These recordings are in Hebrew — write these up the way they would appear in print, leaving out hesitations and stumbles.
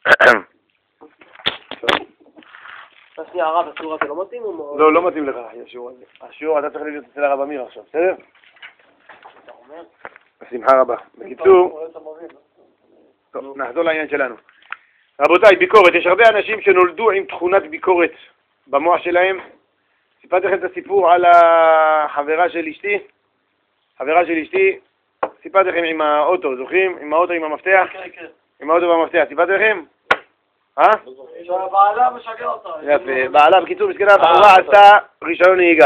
שנייה, הרב, השיעור הזה לא מתאים? לא, לא מתאים לך, השיעור הזה. השיעור, אתה צריך להיות אצל הרב אמיר עכשיו, בסדר? אתה אומר? בשמחה רבה. בקיצור, טוב, נחזור לעניין שלנו. רבותיי, ביקורת. יש הרבה אנשים שנולדו עם תכונת ביקורת במוח שלהם. סיפרתי לכם את הסיפור על החברה של אשתי. חברה של אשתי, סיפרתי לכם עם האוטו, זוכרים? עם האוטו עם המפתח? כן. עם האוטו והמפתח, סיפרתי לכם? שהבעלה משגע אותה. יפה, בעלה, בקיצור, מסכנה, הבחורה עשתה רישיון נהיגה.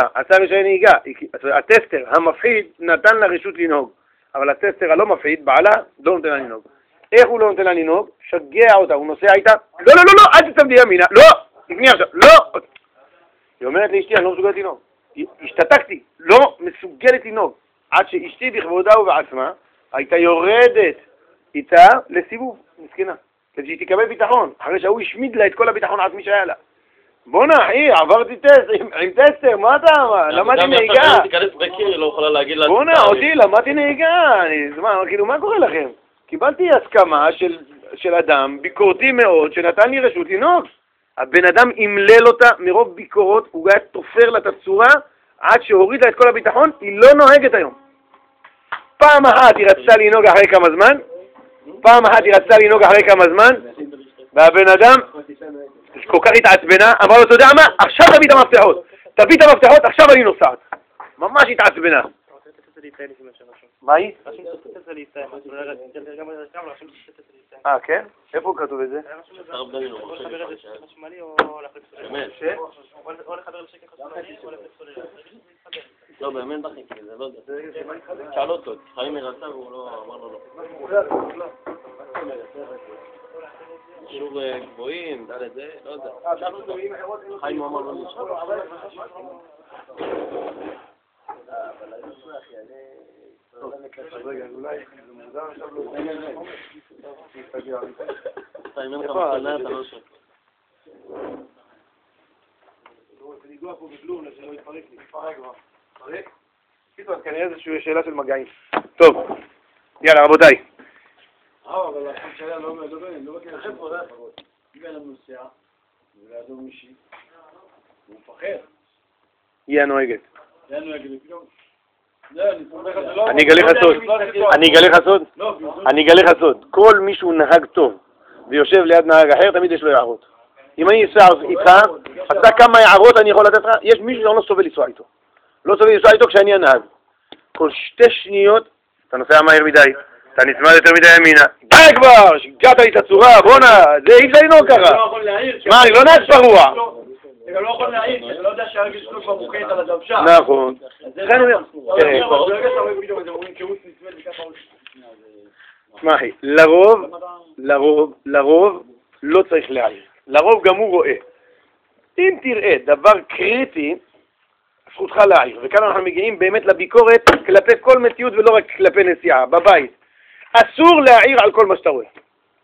הטסטר המפחיד נתן לה רשות לנהוג, אבל הטסטר הלא מפחיד, בעלה, לא נותן לה לנהוג. איך הוא לא נותן לה לנהוג? שגע אותה, הוא נוסע איתה, לא, אל תצמדי ימינה, לא, תקני עכשיו, לא. היא אומרת לאשתי, אני לא מסוגלת לנהוג. השתתקתי, לא מסוגלת לנהוג. עד שאשתי בכבודה ובעצמה הייתה יורדת איתה לסיבוב, מסכנה. כדי שהיא תקבל ביטחון, אחרי שהוא השמיד לה את כל הביטחון העצמי שהיה לה. בוא'נה, אחי, עברתי טסט, עם טסטר, מה אתה אמר? למדתי נהיגה. בוא'נה, אותי, למדתי נהיגה. כאילו, מה קורה לכם? קיבלתי הסכמה של אדם ביקורתי מאוד, שנתן לי רשות לנהוג. הבן אדם המלל אותה מרוב ביקורות, הוא היה תופר לה את הצורה, עד שהוריד לה את כל הביטחון, היא לא נוהגת היום. פעם אחת היא רצתה לנהוג אחרי כמה זמן, והבן אדם כל כך התעצבנה, אמר לו, אתה יודע מה? עכשיו תביא את המפתחות, עכשיו אני נוסעת. ממש התעצבנה. מה היא? כן? איפה כתוב את זה? לא, באמת בחיקי, זה לא יודע. שאל אותו, חיים מרצה והוא לא אמר לו לא. שיעור גבוהים, דל את זה, לא יודע. שאל אותו, חיים הוא אמר לו לא. רגע, אולי זה מוזר עכשיו לא אתה אם אין לך מתנה, אתה לא שוק. זה ניגוע פה בכלום, שלא יתפרק לי. פרק? קיצור, כנראה איזושהי שאלה של מגעים. טוב, יאללה רבותיי. אבל החום שהיה לא מכיר לכם פה, אם אין לנו נוסע, ולידו מישהי, הוא מפחד. היא הנוהגת. אני אגלה לך סוד. כל מישהו נהג טוב ויושב ליד נהג אחר, תמיד יש לו הערות. אם אני אסע איתך, אתה כמה הערות אני יכול לתת לך? יש מישהו שאני לא סובל לנסוע איתו. לא סובל לנסוע איתו כשאני הנהג. כל 2 שניות, אתה נוסע מהר מדי, אתה נצמד יותר מדי ימינה. די כבר, שיגעת לי את הצורה, בואנה, זה אי אפשר לנהוג ככה. מה, אני לא נהג פרוע. אתה גם לא יכול להעיר, כי אתה לא יודע שהרגל שלו כבר מוכרת על הדבשה. נכון. תשמע אחי, לרוב לא צריך להעיר. לרוב גם הוא רואה. אם תראה דבר קריטי, זכותך להעיר. וכאן אנחנו מגיעים באמת לביקורת כלפי כל מציאות ולא רק כלפי נסיעה, בבית. אסור להעיר על כל מה שאתה רואה.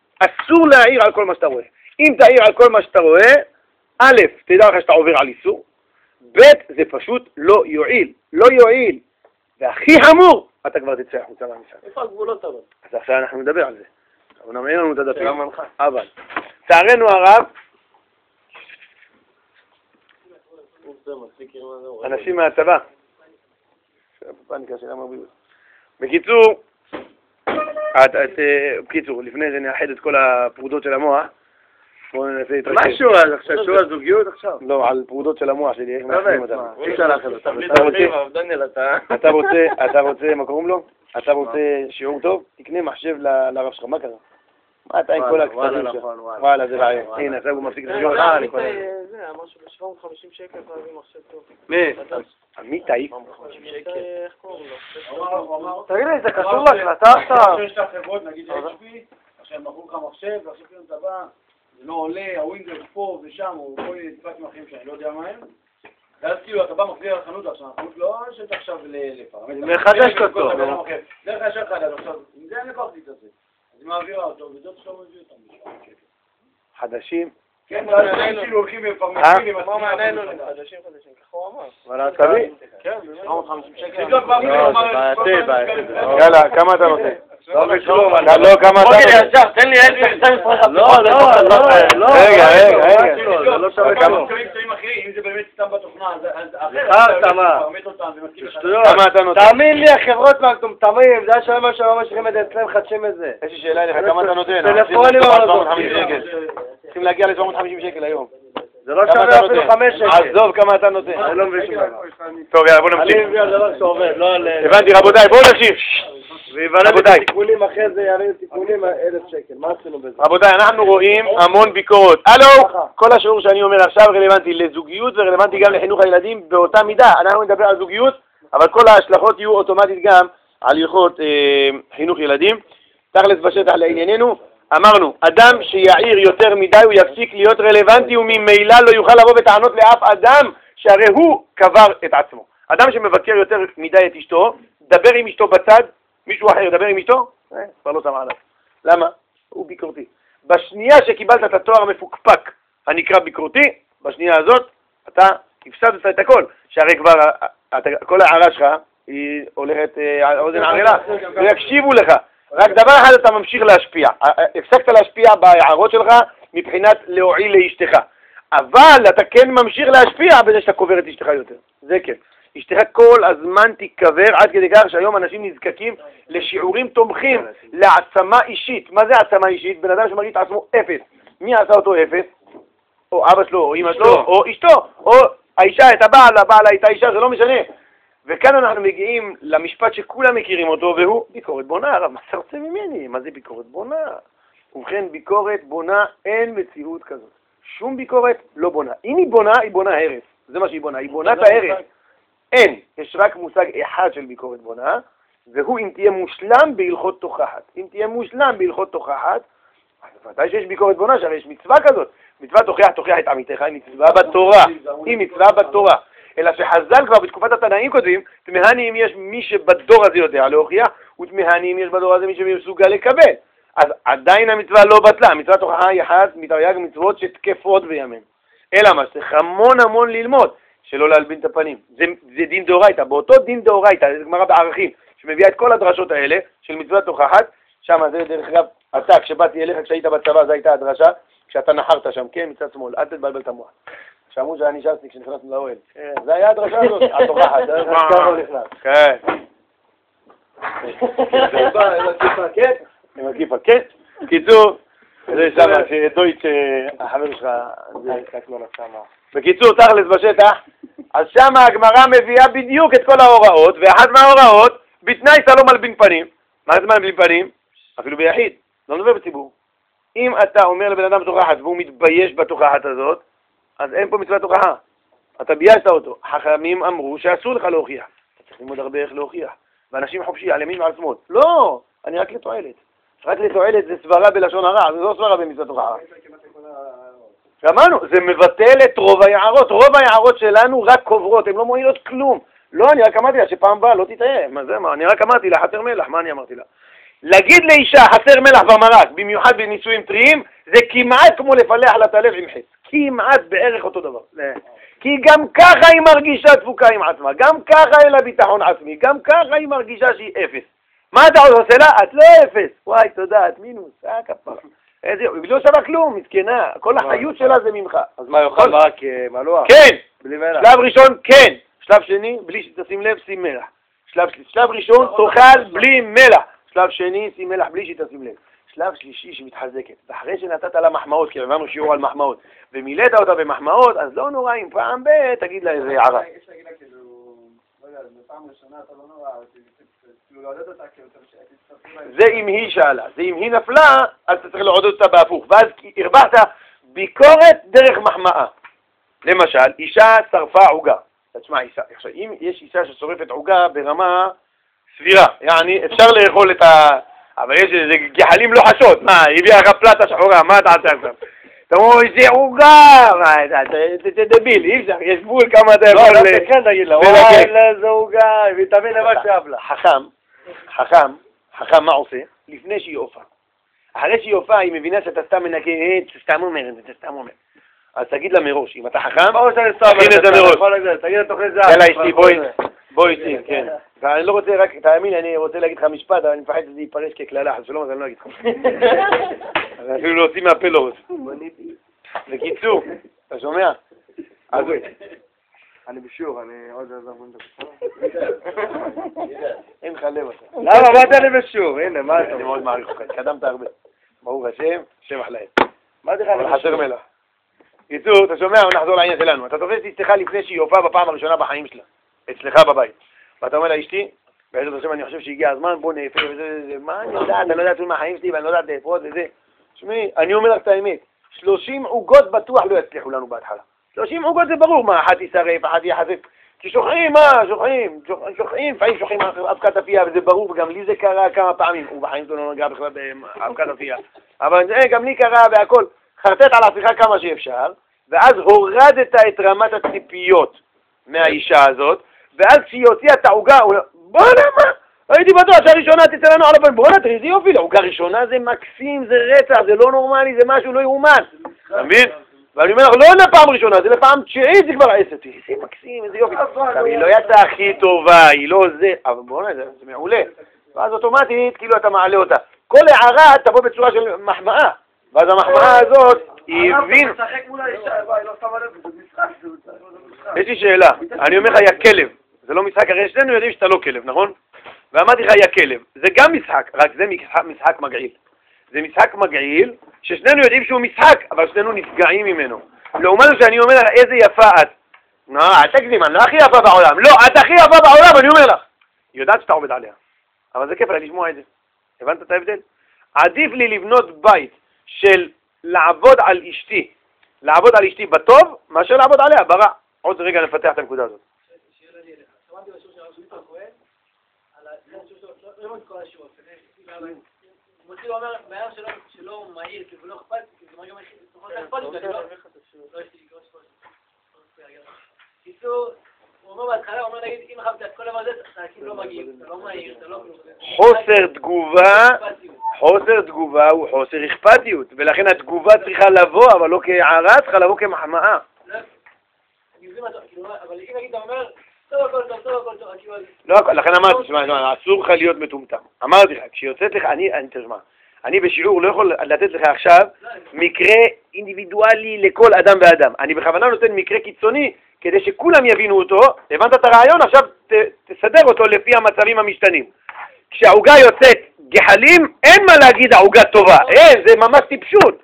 אם תעיר על כל מה שאתה רואה, א', תדע לך שאתה עובר על איסור, ב', זה פשוט לא יועיל. והכי חמור, אתה כבר תצא החוצה מהמשרד. איפה הגבולות אבל? אז עכשיו אנחנו נדבר על זה. אומנם אין לנו את הדפים, אבל צערנו הרב, אנשים מהצבא. בקיצור, לפני זה נאחד את כל הפרודות של המוח. בואו ננסה להתרכז. מה שורה? עכשיו שורה זוגיות עכשיו? לא, על פרודות של המוח שלי, איך מאחדים אותם. אתה רוצה, מה קוראים לו? אתה רוצה שיעור טוב? תקנה מחשב לרב שלך, מה קרה? מה אתה עם כל הכתבים שלך? וואלה, זה רעיון. הנה, עכשיו הוא מפסיק את השיעור. זה, אמר שב-750 שקל להביא מחשב טוב. מי? עמיתי? איך קוראים לו? תגיד לי, זה קשור להקלטה עכשיו? שיש לך חברות, נגיד HP, עכשיו מכרו לך מחשב, ועכשיו כאילו אתה בא, זה לא עולה, הווינדוס פה ושם, או כל מיני דפקים אחרים שאני לא יודע מה הם. ואז כאילו אתה בא מחזיר על חנות עכשיו, החנות לא שאת עכשיו לפרמטר. מחדש אותו. זה חשב חדש, עכשיו, עם זה אני לקחתי את זה. אז היא מעבירה אותו, וזאת עכשיו מביא אותם. חדשים, כן, כאילו הולכים ומפרמסים עם מה מעניין לו? חדשים, ככה הוא אמר. אבל אתה תביא. כן, 750 שקל. יאללה, כמה אתה נותן? לא, כמה אתה אוקיי, נותן? עכשיו, תן לי 12 לא, רגע, זה לא שווה כמה. אם זה באמת סתם בתוכנה, אז כמה אתה נותן? תאמין לי, החברות מהמטומטמים, זה השאלה מה שהם משאירים את זה אצלם, חדשים את זה. יש לי שאלה אליך, כמה אתה נותן? טלפונים לא צריכים להגיע ל-750 שקל היום. זה לא כמה שווה אתה אפילו נותן? 5 שקל. עזוב כמה אתה נותן. אני לא מבין שום דבר. טוב, יאללה, בוא נמשיך. אני מביא על דבר שעובד, לא על... הבנתי, רבותיי, בואו נמשיך. ויבלע את התיקונים אחרי זה, יעלה תיקונים 1,000 שקל. מה עשינו בזה? רבותיי, אנחנו רואים המון ביקורות. הלו, כל השיעור שאני אומר עכשיו רלוונטי לזוגיות ורלוונטי גם לחינוך הילדים באותה מידה. אנחנו נדבר על זוגיות, אבל כל ההשלכות יהיו אוטומטית גם על הלכות חינוך ילדים. תכלס בשטח לענייננו, אמרנו, אדם שיעיר יותר מדי הוא יפסיק להיות רלוונטי וממילא לא יוכל לבוא בטענות לאף אדם שהרי הוא קבר את עצמו. אדם שמבקר יותר מדי את אשתו, דבר עם אשתו בצד, מישהו אחר ידבר עם אשתו, כבר לא שמה עליו. למה? הוא ביקורתי. בשנייה שקיבלת את התואר המפוקפק הנקרא ביקורתי, בשנייה הזאת אתה הפסדת את הכל, שהרי כבר כל הערה שלך היא הולכת על אוזן ערלה, ויקשיבו לך. רק דבר אחד אתה ממשיך להשפיע, הפסקת להשפיע בהערות שלך מבחינת להועיל לאשתך, אבל אתה כן ממשיך להשפיע בזה שאתה קובר את אשתך יותר, זה כן. אשתך כל הזמן תיקבר עד כדי כך שהיום אנשים נזקקים לשיעורים תומכים, להעצמה אישית. מה זה העצמה אישית? בן אדם שמרגיש את עצמו אפס. מי עשה אותו אפס? או אבא שלו, או אמא שלו, או אשתו, או האישה, את הבעל הייתה אישה, זה לא משנה. וכאן אנחנו מגיעים למשפט שכולם מכירים אותו, והוא ביקורת בונה. הרב, מה אתה רוצה ממני? מה זה ביקורת בונה? ובכן, ביקורת בונה, אין מציאות כזאת. שום ביקורת לא בונה. אם היא בונה, היא בונה הרס. זה מה שהיא בונה. היא בונה את ההרס. אין. יש רק מושג אחד של ביקורת בונה, והוא אם תהיה מושלם בהלכות תוכחת. אם תהיה מושלם בהלכות תוכחת, אז ודאי שיש ביקורת בונה, שהרי יש מצווה כזאת. מצווה תוכח את עמיתך, היא מצווה בתורה. היא מצווה בתורה. אלא שחז"ל כבר בתקופת התנאים כותבים, תמהני אם יש מי שבדור הזה יודע להוכיח, ותמהני אם יש בדור הזה מי שמסוגל לקבל. אז עדיין המצווה לא בטלה, המצווה תוכחה היא אחת מתרי"ג מצוות שתקפות בימינו. אלא מה, צריך המון ללמוד, שלא להלבין את הפנים. זה דין דאורייתא, באותו דין דאורייתא, זה גמרא בערכים, שמביאה את כל הדרשות האלה של מצווה תוכחת, שם זה דרך אגב, אתה כשבאתי אליך כשהיית בצבא, זו הייתה הדרשה, כשאתה נחרת שם, כן, מצד שמאל, אל תתבלבל את המוח. שאמרו שאני ש"סניק כשנכנסנו לאוהל. זה היה הדרשה הזאת, התוכחת, זה ככה הוא נכנס. כן. עם הכיפה, כן. קיצור, זה שמה שדויץ' החבר שלך, בקיצור, תכלס בשטח, אז שמה הגמרא מביאה בדיוק את כל ההוראות, ואחת מההוראות, בתנאי שאתה לא מלבין פנים. מה זה מלבין פנים? אפילו ביחיד, לא מדבר בציבור. אם אתה אומר לבן אדם תוכחת והוא מתבייש בתוכחת הזאת, אז אין פה מצוות תוכחה. אתה ביישת אותו. חכמים אמרו שאסור לך להוכיח. אתה צריך ללמוד הרבה איך להוכיח. ואנשים חופשי, על ימין ועל שמאל. לא, אני רק לתועלת. רק לתועלת זה סברה בלשון הרע, זה לא סברה במצוות תוכחה. אמרנו, זה מבטל את רוב היערות. רוב היערות שלנו רק קוברות, הן לא מועילות כלום. לא, אני רק אמרתי לה שפעם הבאה לא תתאהב. מה זה מה? אני רק אמרתי לה חסר מלח, מה אני אמרתי לה? להגיד לאישה חסר מלח ומרק, במיוחד בנישואים טריים, זה כמעט כמו לפלח על הטלב עם חץ. כמעט בערך אותו דבר. כי גם ככה היא מרגישה דפוקה עם עצמה, גם ככה אין לה ביטחון עצמי, גם ככה היא מרגישה שהיא אפס. מה אתה עוד עושה לה? את לא אפס. וואי, תודה, את מינוס, כפרה. היא לא שווה כלום, מסכנה. כל החיות שלה זה ממך. אז מה, יאכל מרק מלוח? כן. בלי מלח. שלב ראשון, כן. שלב שני, בלי שתשים לב, שים מלח. שלב ראשון, תאכל בלי מלח. שלב שני, שים מלח בלי שתשים לב. שלב שלישי שמתחזקת. ואחרי שנתת לה מחמאות, כי הבנו שיעור על מחמאות, ומילאת אותה במחמאות, אז לא נורא אם פעם תגיד לה איזה הערה. יש להגיד לה כאילו, לא יודע, בפעם ראשונה אתה לא נורא, כאילו לעודד אותה, זה אם היא שאלה. זה אם היא נפלה, אז אתה צריך לעודד אותה בהפוך. ואז הרווחת ביקורת דרך מחמאה. למשל, אישה שרפה עוגה. תשמע, עכשיו, אם יש אישה ששורפת עוגה ברמה סבירה, יעני, אפשר לאכול את ה... אבל יש איזה גחלים לא חשות, מה, הביאה לך פלטה שחורה, מה אתה עושה עכשיו? אתה אומר, זה עוגה, זה דביל, אי אפשר, יש גבול כמה אתה יכול... לא, אתה כן תגיד לה, וואי, זה עוגה, ותבין למה שאב לה. חכם, מה עושה? לפני שהיא הופעה. אחרי שהיא הופעה, היא מבינה שאתה סתם מנקה, אתה סתם אומר. אז תגיד לה מראש, אם אתה חכם, או שאני סתם, תכין את זה מראש. תגיד לתוכנית זה. יאללה אשתי, בואי איתי, כן. אני לא רוצה רק, תאמין, אני רוצה להגיד לך משפט, אבל אני מפחד שזה ייפרש כקללה, אז שלום, אז אני לא אגיד לך. אז אפילו להוציא מהפה לא רוצה. בקיצור, אתה שומע? אז אני בשיעור, אני עוד איזה עבוד דקות. אין לך לב אתה. למה? מה אתה לי בשיעור? הנה, מה אתה? אני מאוד מעריך אותך, התקדמת הרבה. ברוך השם, שבח לאל. מה זה אבל חסר מלח. קיצור, אתה שומע, נחזור לעניין שלנו. אתה תופס את אשתך לפני שהיא הופעה בפעם הראשונה בחיים שלה, אצלך בבית. ואתה אומר לה, אשתי, בעזרת השם אני חושב שהגיע הזמן, בוא נאפה וזה, מה אני יודעת, אני לא יודעת מהחיים שלי ואני לא יודעת לאפות וזה. שמי, אני אומר לך את האמת, 30 עוגות בטוח לא יצליחו לנו בהתחלה. 30 עוגות זה ברור, מה, אחת ישרף, אחת יחזק. כי שוכחים, שוכחים, לפעמים שוכחים אבקת אפייה, וזה ברור, וגם לי זה קרה כמה פעמים, ובחיים שלו לא נגע בכלל באבקת אפייה. אבל זה גם לי קרה והכל. חרטט על עצמך כמה שאפשר, ואז הורדת את רמת הציפיות מהאישה הזאת, ואז כשהיא הוציאה את העוגה, הוא אומר, בוא נמה, הייתי בטוח שהראשונה תצא לנו על הפנים, בוא נתרי, איזה יופי, העוגה ראשונה זה מקסים, זה רצח, זה לא נורמלי, זה משהו לא יאומן. אתה מבין? ואני אומר לך, לא לפעם ראשונה, זה לפעם תשיעית, זה כבר 10, איזה מקסים, איזה יופי. עכשיו, היא לא יצאה הכי טובה, היא לא זה, אבל בוא נראה, זה מעולה. ואז אוטומטית, כאילו אתה מעלה אותה. כל הערה תבוא בצורה של מחמאה. ואז המחמאה הזאת, היא הבין... יש לי שאלה, אני אומר לך, יא כלב, זה לא משחק, הרי שנינו יודעים שאתה לא כלב, נכון? ואמרתי לך, יא כלב, זה גם משחק, רק זה משחק מגעיל. זה משחק מגעיל, ששנינו יודעים שהוא משחק, אבל שנינו נפגעים ממנו. לעומת שאני אומר לך, איזה יפה את. אל תגזים, אני לא הכי יפה בעולם. לא, את הכי יפה בעולם, אני אומר לך. היא יודעת שאתה עובד עליה. אבל זה כיף לה לשמוע את זה. הבנת את ההבדל? עדיף לי לבנות בית של לעבוד על אשתי. לעבוד על אשתי בטוב, מאשר לעבוד עליה ברע. עוד רגע נפתח את הנקודה הזאת. שמעתי בשיעור של הרב שלי הכהן, על השיעור שלו, לא את כל השיעור, הוא אומר, מהר שלא מהיר, כי הוא לא אכפת, כי זה מרגע אכפת, לא יש לי קיצור, הוא אומר בהתחלה, הוא אומר נגיד, אם חבת את כל דבר הזה, אתה לא מגיב, אתה לא מהיר, אתה לא... חוסר תגובה הוא חוסר אכפתיות, ולכן התגובה צריכה לבוא, אבל לא כהערה, צריכה לבוא כמחמאה. אבל אם נגיד, אתה אומר, טוב הכל טוב, לא, לכן אמרתי, שמע, אסור לך להיות מטומטם. אמרתי לך, כשיוצאת לך, אני בשיעור לא יכול לתת לך עכשיו מקרה אינדיבידואלי לכל אדם ואדם. אני בכוונה נותן מקרה קיצוני כדי שכולם יבינו אותו. הבנת את הרעיון? עכשיו תסדר אותו לפי המצבים המשתנים. כשהעוגה יוצאת גחלים, אין מה להגיד העוגה טובה. אין, זה ממש טיפשות.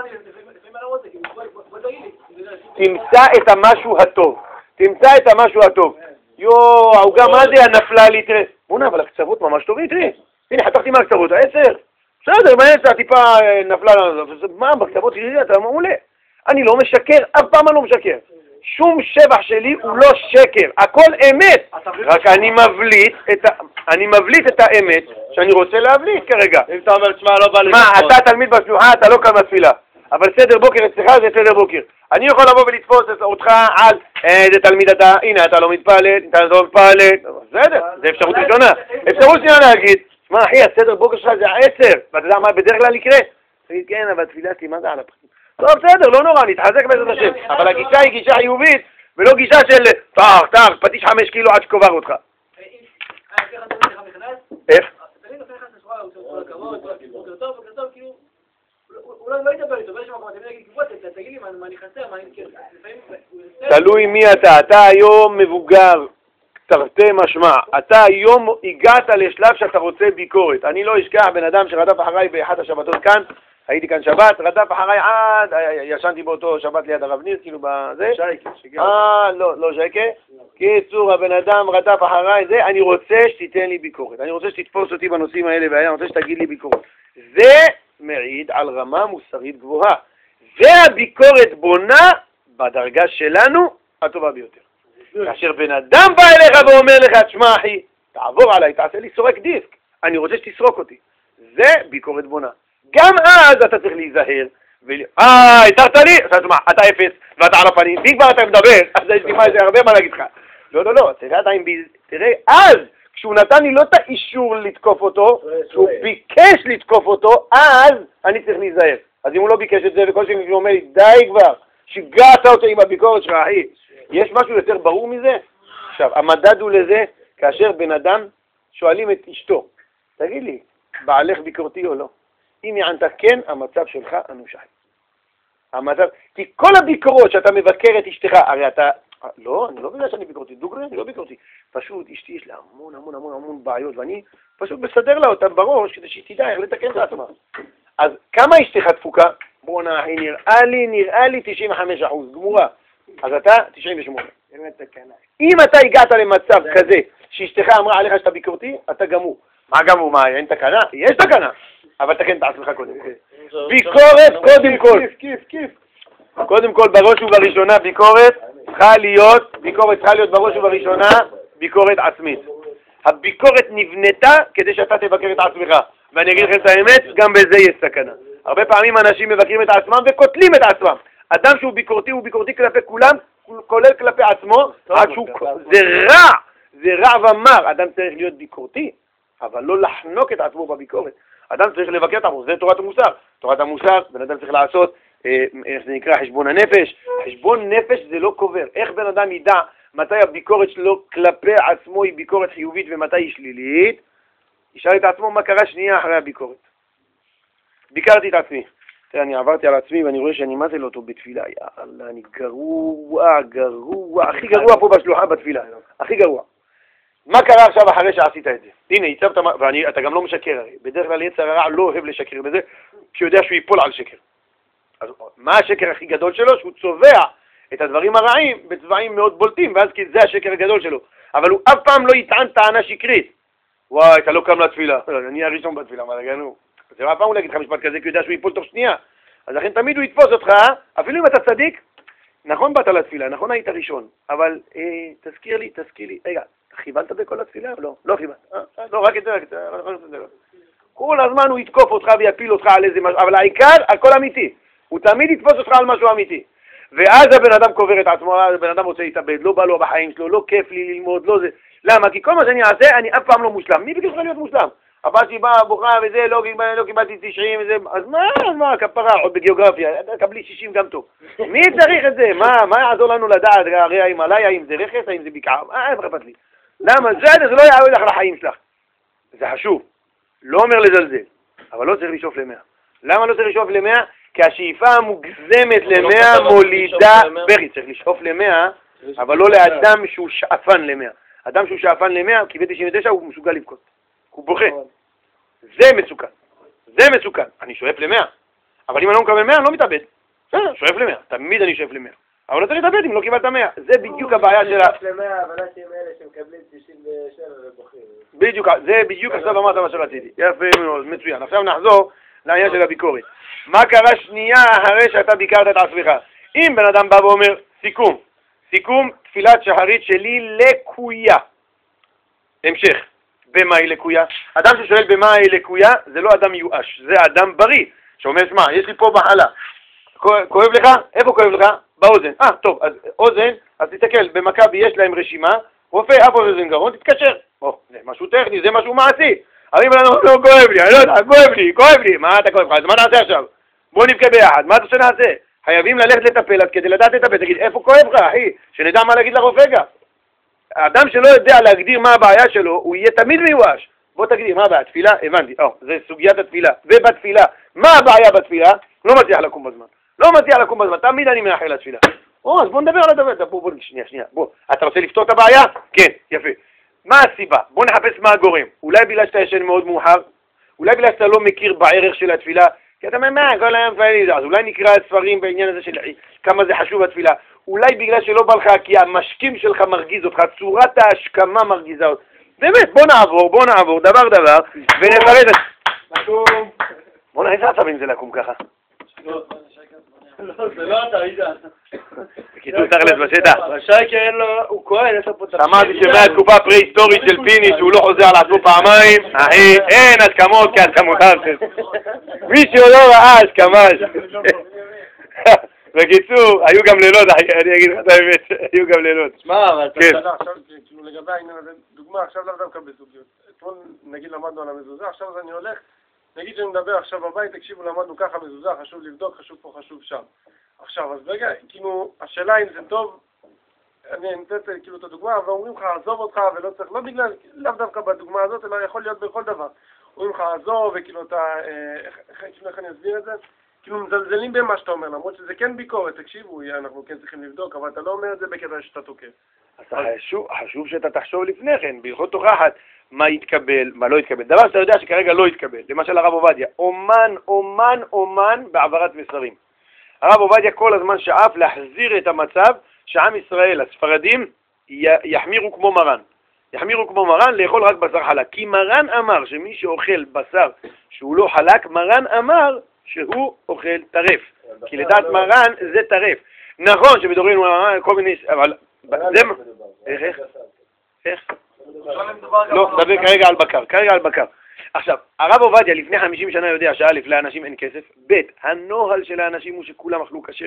תמצא את המשהו הטוב. העוגה, מה זה הנפלה לי? תראה, בונה, אבל הקצוות ממש טובים, תראה. הנה, חתכתי מהקצוות, 10. בסדר, מה יצא? טיפה נפלה לנו. מה, בקצוות שלי אתה מעולה. אני לא משקר, אף פעם אני לא משקר. שום שבח שלי הוא לא שקר, הכל אמת. רק אני מבליט את האמת שאני רוצה להבליט כרגע. אם אתה אומר, תשמע, לא בא לי... מה, אתה תלמיד בשלוחה, אתה לא כאן בתפילה. אבל סדר בוקר אצלך זה סדר בוקר. אני יכול לבוא ולתפוס אותך על איזה תלמיד אתה, הנה אתה לא מתפלל, אתה לא מתפלל, בסדר, זה אפשרות ראשונה. אפשרות שנייה להגיד, מה אחי, הסדר בוקר שלך זה 10, ואתה יודע מה בדרך כלל יקרה? תגיד, כן, אבל תפילה שלי, מה זה על הפרקים? טוב, בסדר, לא נורא, נתחזק בעזרת השם. אבל הגישה היא גישה חיובית, ולא גישה של טח, פטיש 5 קילו עד שקובר אותך. איך? אולי לא ידבר איתו, באיזשהו מקום, תגיד לי מה אני חסר, מה אני כן, תלוי מי אתה היום מבוגר, תרתי משמע, אתה היום הגעת לשלב שאתה רוצה ביקורת. אני לא אשכח בן אדם שרדף אחריי באחת השבתות כאן, הייתי כאן שבת, רדף אחריי עד, ישנתי באותו שבת ליד הרב ניר, כאילו בזה. שייקה. לא שייקה. קיצור, הבן אדם רדף אחריי, זה, אני רוצה שתיתן לי ביקורת. אני רוצה שתתפוס אותי בנושאים האלה, ואני רוצה שתגיד לי ביקורת. זה מעיד על רמה מוסרית גבוהה. והביקורת בונה בדרגה שלנו הטובה ביותר. כאשר בן אדם בא אליך ואומר לך, תשמע אחי, תעבור עליי, תעשה לי סורק דיסק. אני רוצה שתסרוק אותי. זה ביקורת בונה. גם אז אתה צריך להיזהר. התרת לי? אתה אפס, ואתה על הפנים. בי כבר אתה מדבר, אז יש לי הרבה מה להגיד לך. לא, תראה, אז, כשהוא נתן לי לא את האישור לתקוף אותו, כשהוא ביקש לתקוף אותו, אז אני צריך להיזהר. אז אם הוא לא ביקש את זה, וכל שהוא אומר לי, די כבר, שיגעת אותי עם הביקורת שלך, אחי. יש משהו יותר ברור מזה? עכשיו, המדד הוא לזה, כאשר בן אדם שואלים את אשתו, תגיד לי, בעלך ביקורתי או לא? אם יענת כן, המצב שלך אנושה. כי כל הביקורות שאתה מבקר את אשתך, הרי אתה, לא, אני לא בגלל שאני ביקורתי, דוגרי, אני לא ביקורתי. פשוט אשתי יש לה המון בעיות, ואני פשוט מסדר לה אותם בראש, כדי שהיא תדע איך לתקן את עצמה. אז כמה אשתך תפוקה? בוא'נה, אחי, נראה לי 95%, גמורה. אז אתה 98. אם אתה הגעת למצב כזה, שאשתך אמרה עליך שאתה ביקורתי, אתה גמור. מה גמור? מה, אין תקנה? יש תקנה. אבל תקן את עצמך קודם כל. ביקורת קודם כל. קודם כל, בראש ובראשונה, ביקורת צריכה להיות בראש ובראשונה ביקורת עצמית. הביקורת נבנתה כדי שאתה תבקר את עצמך. ואני אגיד לכם את האמת, גם בזה יש סכנה. הרבה פעמים אנשים מבקרים את עצמם וקוטלים את עצמם. אדם שהוא ביקורתי, הוא ביקורתי כלפי כולם, כולל כלפי עצמו, זה רע ומר. אדם צריך להיות ביקורתי, אבל לא לחנוק את עצמו בביקורת. אדם צריך לבקר את עצמו, זה תורת המוסר. תורת המוסר, בן אדם צריך לעשות, איך זה נקרא, חשבון הנפש. חשבון נפש זה לא קובר. איך בן אדם ידע מתי הביקורת שלו כלפי עצמו היא ביקורת חיובית ומתי היא שלילית? ישאל את עצמו מה קרה שנייה אחרי הביקורת. ביקרתי את עצמי. תראה, אני עברתי על עצמי ואני רואה שאני מה זה לא טוב בתפילה. יאללה, אני גרוע, הכי גרוע פה בשלוחה בתפילה. הכי גרוע. מה קרה עכשיו אחרי שעשית את זה? הנה, הצבת, ואתה גם לא משקר הרי. בדרך כלל יצר הרע לא אוהב לשקר בזה, כי הוא יודע שהוא ייפול על שקר. אז מה השקר הכי גדול שלו? שהוא צובע את הדברים הרעים בצבעים מאוד בולטים, ואז כי זה השקר הגדול שלו. אבל הוא אף פעם לא יטען טענה שקרית. וואי, אתה לא קם לתפילה. אני הראשון בתפילה, מה לגענו? זה אף פעם הוא להגיד לך משפט כזה, כי הוא יודע שהוא ייפול תוך שנייה. אז לכן תמיד הוא יתפוס אותך, אפילו אם אתה צדיק, נכון באת לתפילה, נכון היית ראשון, אבל תזכיר לי, רגע, חיבלת בכל התפילה או לא? לא חיבלת. לא, רק את זה. כל הזמן הוא יתקוף אותך ויפיל אותך על איזה משהו, אבל העיקר, הכל אמיתי. הוא תמיד יתפוס אותך על משהו אמיתי. ואז הבן אדם קובר את עצמו, הבן אדם רוצה להתאבד, לא בא לו בחיים שלו, לא כיף לי ללמוד, לא זה. למה? כי כל מה שאני אעשה, אני אף פעם לא מושלם. מי ביקש לך להיות מושלם? הבת שהיא באה, בוכה וזה, לא קיבלתי 90 וזה, אז מה, כפרה, עוד בגיאוגרפיה, קבלי 60 גם טוב. מי צריך את זה? מה יעזור לנו לדעת, הרי ההימאליה, האם זה רכס, האם זה בקעה? אין חפת לי. למה? זה לא יעוד לך לחיים שלך. זה חשוב. לא אומר לזלזל, אבל לא צריך לשאוף ל100. למה לא צריך לשאוף ל100? כי השאיפה המוגזמת ל100 מולידה בכי. צריך לשאוף ל100, אבל לא לאדם שהוא שאפן ל100. אדם שהוא שאפן ל100, כי ב-99 הוא מסוגל לבכות. הוא בוכה. זה מסוכן. אני שואף ל100. אבל אם אני לא מקבל 100, אני לא מתאבד. שואף ל100. תמיד אני שואף ל100. אבל לא צריך להתאבד אם לא קיבלת 100. זה בדיוק הבעיה שלה. שואף ל100, אבל אתם אלה שמקבלים 97 ובוכים. בדיוק, זה בדיוק עכשיו אמרת מה שרציתי. יפה מאוד, מצוין. עכשיו נחזור לעניין של הביקורת. מה קרה שנייה אחרי שאתה ביקרת את עצמך? אם בן אדם בא ואומר, סיכום תפילת שחרית שלי לקויה. המשך. במה היא לקויה? אדם ששואל במה היא לקויה, זה לא אדם יואש, זה אדם בריא, שאומר, שמע, יש לי פה מחלה. כואב לך? איפה כואב לך? באוזן. טוב, אז אוזן, אז תסתכל, במכבי יש להם רשימה, רופא, אף אוזן גרון, תתקשר. זה משהו טכני, זה משהו מעשי. אבל אם אני לא כואב לי, אני לא יודע, כואב לי, מה אתה כואב לך? אז מה נעשה עכשיו? בוא נבכה ביחד, מה אתה שנעשה? חייבים ללכת לטפל, אז כדי לדעת לטפל, תגיד, איפה כואב לך, אחי? שנדע מה להגיד לרופא גם. האדם שלא יודע להגדיר מה הבעיה שלו, הוא יהיה תמיד מיואש. בוא תגדיר, מה הבעיה? תפילה? הבנתי. זה סוגיית התפילה. ובתפילה, מה הבעיה בתפילה? לא מצליח לקום בזמן. תמיד אני מאחל לתפילה. אז בוא נדבר על הדבר. בוא, שנייה. בוא, אתה רוצה לפתור את הבעיה? כן, יפה. מה הסיבה? בוא נחפש מה הגורם. אולי בגלל שאתה ישן מאוד מאוחר? אולי בגלל שאתה לא מכיר בערך של התפילה? כי אתה אומר, כל היום תפילה. אז אולי נקרא ספרים בעניין הזה של כמה זה חשוב התפילה. אולי בגלל שלא בא לך, כי המשקים שלך מרגיז אותך, צורת ההשכמה מרגיזה אותך. באמת, בוא נעבור, דבר, ונפרד את... בוא נעשה עצבים זה לקום ככה. לא, זה לא אתה, איזה. בקיצור, תכלס בשטח. שייקר אין לו, הוא כהן, יש לו פה תפקיד. אמרתי שמהתקופה הפרה-היסטורית של פיני, שהוא לא חוזר על עצמו פעמיים, אחי, אין הסכמות כהסכמות אחרת. מי שלא ראה הסכמה. בקיצור, היו גם לילות, אני אגיד לך את האמת, היו גם לילות. שמע, אבל אתה כן. יודע, עכשיו, כאילו לגבי העניין הזה, דוגמה, עכשיו לאו דווקא בזוגיות. אתמול, נגיד, למדנו על המזוזה, עכשיו אז אני הולך, נגיד שאני מדבר עכשיו בבית, תקשיבו, למדנו ככה מזוזה, חשוב לבדוק, חשוב פה, חשוב שם. עכשיו, אז ברגע, כאילו, השאלה אם זה טוב, אני נותנת כאילו את הדוגמה, ואומרים לך, עזוב אותך, ולא צריך, לא בגלל, לאו דווקא בדוגמה הזאת, אלא יכול להיות בכל דבר. אומרים לך, עזוב, וכאילו אתה, איך אני אסביר את זה? כאילו, מזלזלים במה שאתה אומר, למרות שזה כן ביקורת, תקשיבו, אנחנו כן צריכים לבדוק, אבל אתה לא אומר את זה בקטע שאתה תוקף. אז חשוב שאתה תחשוב לפני כן, בהלכות תוכחת, מה יתקבל, מה לא יתקבל. דבר שאתה יודע שכרגע לא יתקבל. למשל הרב עובדיה, אומן בעברת מסרים. הרב עובדיה כל הזמן שאף להחזיר את המצב שעם ישראל, הספרדים, יחמירו כמו מרן. יחמירו כמו מרן לאכול רק בשר חלק. כי מרן אמר שמי שאוכל בשר שהוא לא חלק, מרן אמר שהוא אוכל טרף. כי לדעת מרן זה טרף. נכון שבדורנו כל מיני... אבל זה... איך? לא, דבר כרגע על בקר. עכשיו, הרב עובדיה לפני 50 שנה יודע שא' לאנשים אין כסף, ב' הנוהל של האנשים הוא שכולם אכלו כשר.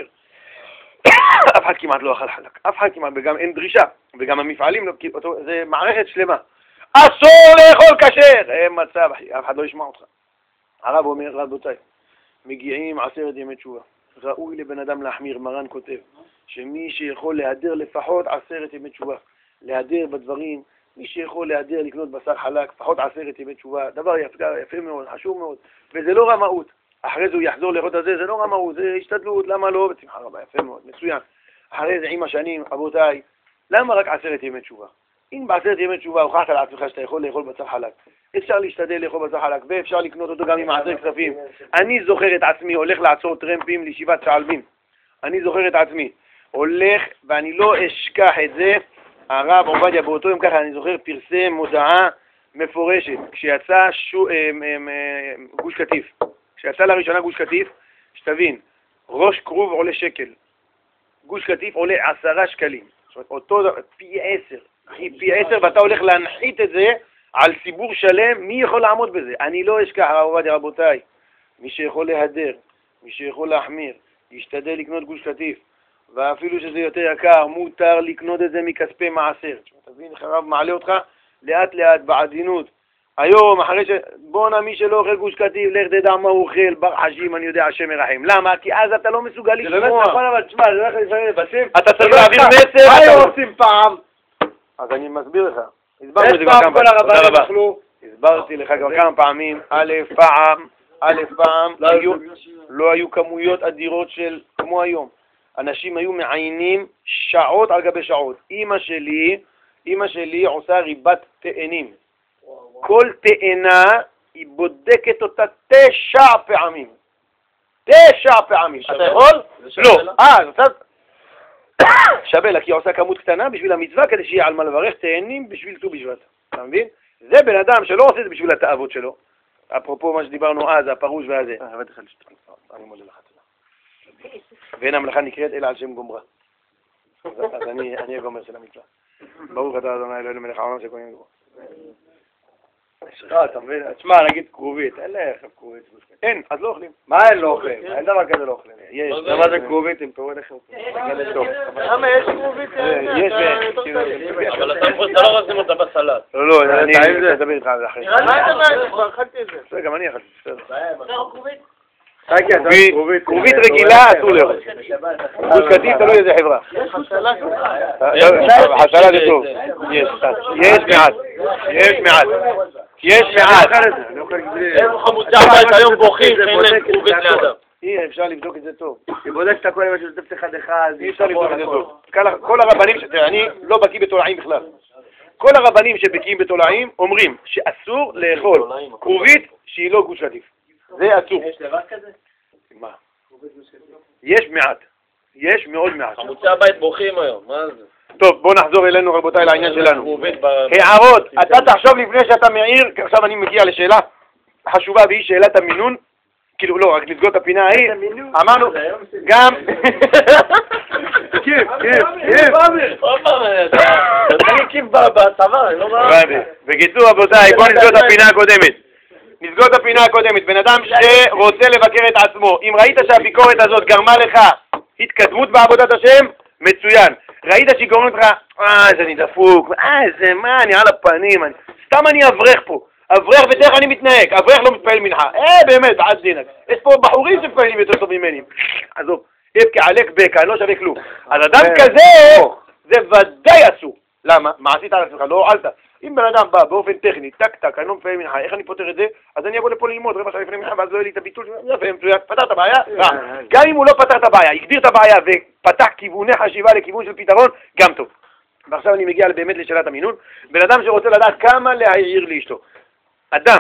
אף אחד כמעט לא אכל חלק, אף אחד כמעט, וגם אין דרישה, וגם המפעלים, זה מערכת שלמה. אסור לאכול כשר! אין מצב, אף אחד לא ישמע אותך. הרב אומר, רבותיי, מגיעים 10 ימי תשובה. ראוי לבן אדם להחמיר, מרן כותב, שמי שיכול להיעדר לפחות 10 ימי תשובה, להיעדר בדברים, מי שיכול להיעדר לקנות בשר חלק, לפחות 10 ימי תשובה, דבר יפה מאוד, חשוב מאוד, וזה לא רמאות. אחרי זה הוא יחזור לאכול את זה לא רמאות, זה השתדלות, למה לא? בשמחה רבה, יפה מאוד, מצוין. אחרי זה עם השנים, רבותיי, למה רק 10 ימי תשובה? אם ב10 ימי תשובה הוכחת על עצמך שאתה יכול לאכול בשר חלק, אפשר להשתדל לאכול בשר חלק, ואפשר לקנות אותו גם עם 10 כספים. אני זוכר את עצמי, הולך לעצור טרמפים לישיבת שעלבים. אני זוכר את עצמי, הולך, ואני לא אשכח את זה, הרב עובדיה באותו יום ככה, אני זוכר, פרסם מודעה מפורשת, כשיצא גוש קטיף. כשיצא לראשונה גוש קטיף, שתבין, ראש כרוב עולה שקל, גוש קטיף עולה 10 שקלים. זאת אומרת, אותו פי 10, פי 10, ואתה הולך להנחית את זה על ציבור שלם, מי יכול לעמוד בזה? אני לא אשכח, הרב עובדיה, רבותיי, מי שיכול להדר, מי שיכול להחמיר, ישתדל לקנות גוש קטיף, ואפילו שזה יותר יקר, מותר לקנות את זה מכספי מעשר. תבין, הרב מעלה אותך לאט לאט בעדינות. היום, אחרי בונה מי שלא אוכל גוש קטיף, לך תדע מה הוא אוכל, בר חשים, אני יודע, השם מרחם. למה? כי אז אתה לא מסוגל לשמוע. זה באמת נכון, אבל תשמע, זה הולך לפעמים לבתים. אתה צריך להעביר מסר. מה היו עושים פעם? אז אני מסביר לך. הסברתי את זה כבר כמה פעמים. הסברתי לך כבר כמה פעמים. א' פעם, לא היו כמויות אדירות של כמו היום. אנשים היו מעיינים שעות על גבי שעות. אמא שלי עושה ריבת תאנים. כל תאנה היא בודקת אותה 9 פעמים. 9 פעמים. אתה יכול? לא. שווה לה, כי היא עושה כמות קטנה בשביל המצווה, כדי שיהיה על מה לברך תאנים בשביל ט"ו בשבט. אתה מבין? זה בן אדם שלא עושה את זה בשביל התאוות שלו. אפרופו מה שדיברנו אז, הפרוש והזה. אני מודה לך תודה. ואין המלאכה נקראת אלא על שם גומרה. אז אני הגומר של המצווה. ברוך אתה אדוני אלוהינו מלך העולם שכהנים גמור. אתה מבין? תשמע, נגיד כרובית, אין לך כרובית. אין, אז לא אוכלים. מה אין לא אוכלים? אין דבר כזה לא אוכלים. יש. למה זה כרובית עם פירות לחם? למה יש כרובית? יש. אבל אתה לא רשים אותה בסלט. לא, אני אדבר איתך על זה אחרי. מה אתה אומר? כבר אכלתי את זה. גם אני אכלתי, בסדר. כרובית? כרובית רגילה אסור לאכול. גוש קטיף תלוי איזה חברה. חסלה זה טוב. יש מעט. הם חמוצה בית היום בוכים שאין להם כרובית לידם. אפשר לבדוק את זה טוב. היא בודקת הכל עם השותפת אחד. אי אפשר לבדוק את זה טוב. כל הרבנים, אני לא בקיא בתולעים בכלל. כל הרבנים שבקיאים בתולעים אומרים שאסור לאכול כרובית שהיא לא גוש קטיף. זה אסור. יש לבד כזה? מה? יש מעט. יש מאוד מעט. חמוצה בית בוכים היום, מה זה? טוב, בואו נחזור אלינו רבותיי לעניין שלנו. הערות, אתה תחשוב לפני שאתה מעיר, עכשיו אני מגיע לשאלה חשובה והיא שאלת המינון, כאילו לא, רק לסגור את הפינה ההיא, אמרנו, גם... כיף. אני כיף בצבא, אני לא בא... בקיצור רבותיי, בואו נסגור את הפינה הקודמת. נסגור את הפינה הקודמת, בן אדם שרוצה לבקר את עצמו, אם ראית שהביקורת הזאת גרמה לך התקדמות בעבודת השם, מצוין. ראית שהיא גורמת לך, זה אני דפוק, זה מה, אני על הפנים, סתם אני אברך פה. אברך ותראה איך אני מתנהג, אברך לא מתפעל מנחה. באמת, בעד דינק. יש פה בחורים שמתפעלים יותר טוב ממני. עזוב, אבקה עלק בקה, אני לא שווה כלום. אז אדם כזה, זה ודאי אסור. למה? מה עשית על עצמך? לא הועלת. אם בן אדם בא באופן טכני, טק טק, אני לא מפעל מנחה, איך אני פותר את זה? אז אני אבוא לפה ללמוד רבע שעה לפני מנחה, ואז לא יהיה לי את הביטול, פתר את הבעיה? גם אם הוא לא פתר את הבעיה, הגדיר את הבעיה ופתח כיווני חשיבה לכיוון של פתרון, גם טוב. ועכשיו אני מגיע באמת לשאלת המינון. בן אדם שרוצה לדעת כמה להעיר לאשתו. אדם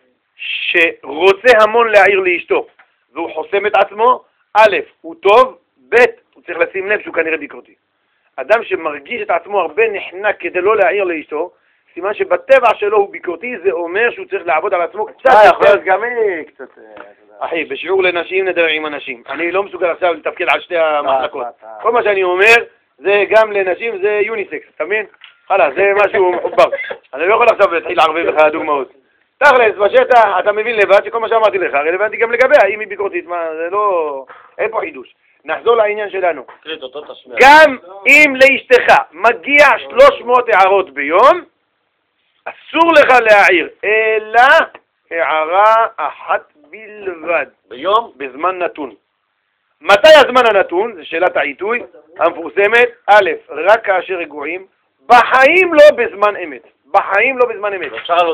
שרוצה המון להעיר לאשתו, והוא חוסם את עצמו, א', הוא טוב, ב', הוא צריך לשים לב שהוא כנראה ביקורתי. אדם שמרגיש את עצמו הרבה נחנק כדי לא להעיר לאשתו, סימן שבטבע שלו הוא ביקורתי, זה אומר שהוא צריך לעבוד על עצמו קצת. יכול להיות גם קצת... אחי, בשיעור לנשים נדבר עם אנשים. אני לא מסוגל עכשיו לתפקד על שתי המחלקות. כל מה שאני אומר, זה גם לנשים, זה יוניסקס, אתה מבין? הלאה, זה משהו מחובר. אני לא יכול עכשיו להתחיל לערבב לך דוגמאות. תכלס, בשטח, אתה מבין לבד שכל מה שאמרתי לך, רלוונטי גם לגביה, אם היא ביקורתית, מה, זה לא... אין פה חידוש. נחזור לעניין שלנו. גם אם לאשתך מגיע 300 הערות ביום, אסור לך להעיר, אלא הערה אחת בלבד. ביום? בזמן נתון. מתי הזמן הנתון? זו שאלת העיתוי המפורסמת. א', רק כאשר רגועים, בחיים לא בזמן אמת. בחיים לא בזמן אמת.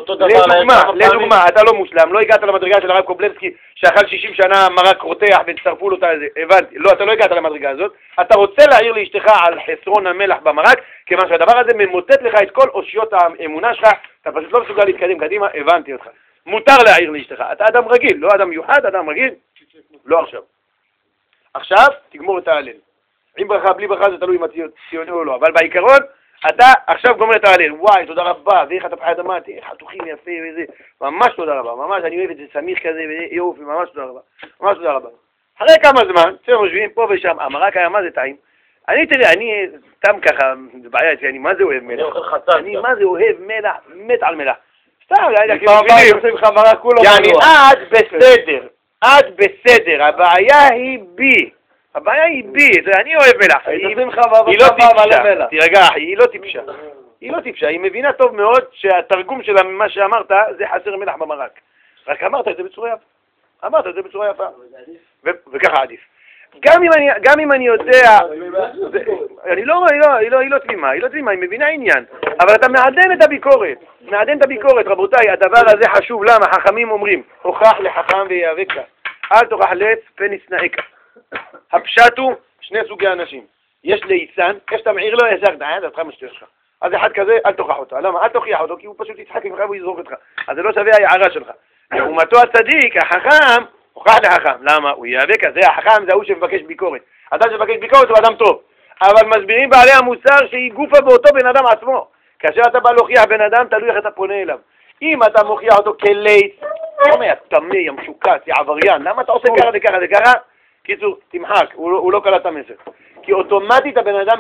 לדוגמה, אתה לא מושלם, לא הגעת למדרגה של הרב קובלנסקי שאכל 60 שנה מרק רותח וצטרפו לו את זה, הבנתי, לא, אתה לא הגעת למדרגה הזאת, אתה רוצה להעיר לאשתך על חסרון המלח במרק, כיוון שהדבר הזה ממוטט לך את כל אושיות האמונה שלך, אתה פשוט לא מסוגל להתקדם קדימה, הבנתי אותך. מותר להעיר לאשתך, אתה אדם רגיל, לא אדם מיוחד, אדם רגיל, לא עכשיו. עכשיו תגמור את ההלל. עם ברכה, בלי ברכה זה תלוי אם ציוני או לא, אבל בעיקרון אתה עכשיו גומר את ההלל, וואי, תודה רבה, ואיך אתה פחד אמרת, חתוכים יפה וזה, ממש תודה רבה, ממש, אני אוהב את זה סמיך כזה, יופי, ממש תודה רבה, ממש תודה רבה. אחרי כמה זמן, אתם יושבים פה ושם, המרק היה מה זה טעים, אני תראה, אני סתם ככה, זה בעיה אצלי, אני מה זה אוהב מלח, אני מה זה אוהב מלח, מת על מלח, סתם, את בסדר, הבעיה היא בי. הבעיה היא בי, אני אוהב מלח, היא לא טיפשה, תירגע אחי, היא לא טיפשה, היא מבינה טוב מאוד שהתרגום שלה ממה שאמרת זה חסר מלח במרק, רק אמרת את זה בצורה יפה, וככה עדיף. גם אם אני יודע, היא לא תמימה, היא מבינה עניין, אבל אתה מעדן את הביקורת, רבותיי, הדבר הזה חשוב, למה? חכמים אומרים, הוכח לחכם ויאבקה, אל תוכח לץ פן ישנאך. הפשט הוא שני סוגי אנשים. יש ליצן, כשאתה מעיר לו ישר, זה אותך משתיח לך. אז אחד כזה, אל תוכח אותה. למה? אל תוכיח אותו, כי הוא פשוט יצחק ממך והוא יזרוק אותך. אז זה לא שווה ההערה שלך. לעומתו הצדיק, החכם, הוכח לחכם. למה? הוא יאבק, זה החכם, זה הוא שמבקש ביקורת. אדם שמבקש ביקורת הוא אדם טוב. אבל מסבירים בעלי המוסר שהיא גופה באותו בן אדם עצמו. כאשר אתה בא להוכיח בן אדם, תלוי איך אתה פונה אליו. אם אתה מוכיח אותו כליץ, אומר, תמה, יא משוקץ, יא עבריין, למה אתה עושה ככה וככה וככה? קיצור, תמחק, הוא לא קלט את המסר. כי אוטומטית הבן אדם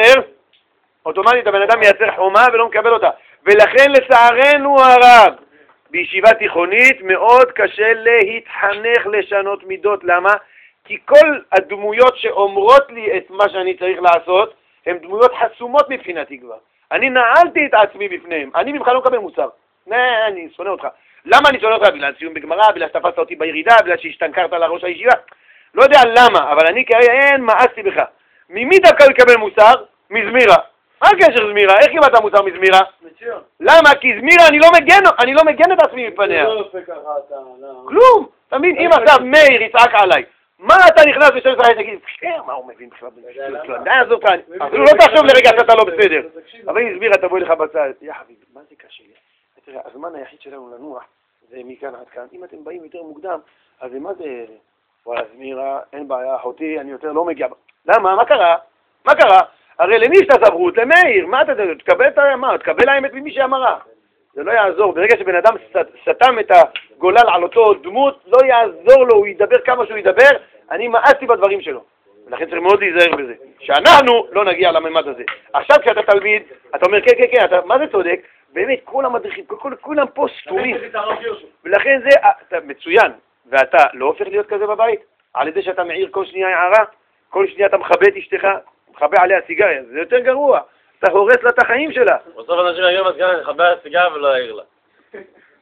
מייצר חומה ולא מקבל אותה. ולכן לצערנו הרב, בישיבה תיכונית מאוד קשה להתחנך לשנות מידות. למה? כי כל הדמויות שאומרות לי את מה שאני צריך לעשות, הן דמויות חסומות מבחינתי כבר. אני נעלתי את עצמי בפניהם. אני ממך לא מקבל מוסר. אני שונא אותך. למה אני שונא אותך? בגלל ציון בגמרא, בגלל שתפסת אותי בירידה, בגלל שהשתנקרת לראש הישיבה. לא יודע למה, אבל אני כרגע אין מאסתי בך. ממי דווקא הוא יקבל מוסר? מזמירה. מה הקשר זמירה? איך קיבלת מוסר מזמירה? למה? כי זמירה אני לא מגן את עצמי מפניה. כלום. תמיד אם עכשיו מאיר יצעק עליי, מה אתה נכנס לשם ישראל תגיד, מה הוא מבין בכלל? אפילו לא תחשוב לרגע שאתה לא בסדר. אבל אם זמירה תבוא לך בצד, יא חביב, מה זה קשה? תראה, הזמן היחיד שלנו לנוח זה מכאן עד כאן. אם אתם באים יותר מוקדם, אז מה זה... וואלה, זמירה, אין בעיה, אחותי, אני יותר לא מגיע. למה? מה קרה? הרי למי יש את הסמכות? למאיר. מה אתה תקבל האמת ממי שאמרה. זה לא יעזור. ברגע שבן אדם סתם את הגולל על אותו דמות, לא יעזור לו, הוא ידבר כמה שהוא ידבר, אני מאסתי בדברים שלו. ולכן צריך מאוד להיזהר בזה. שאנחנו לא נגיע לממד הזה. עכשיו כשאתה תלמיד, אתה אומר, כן, מה זה צודק? באמת, כל המדריכים, כולם פה סתומים. ולכן זה מצוין. ואתה לא הופך להיות כזה בבית, על ידי שאתה מעיר כל שנייה הערה, כל שנייה אתה מכבה את אשתך, מכבה עליה סיגריה, זה יותר גרוע, אתה הורס לה את החיים שלה. בסוף אנשים היום אז גם נכבה סיגריה ולא העיר לה.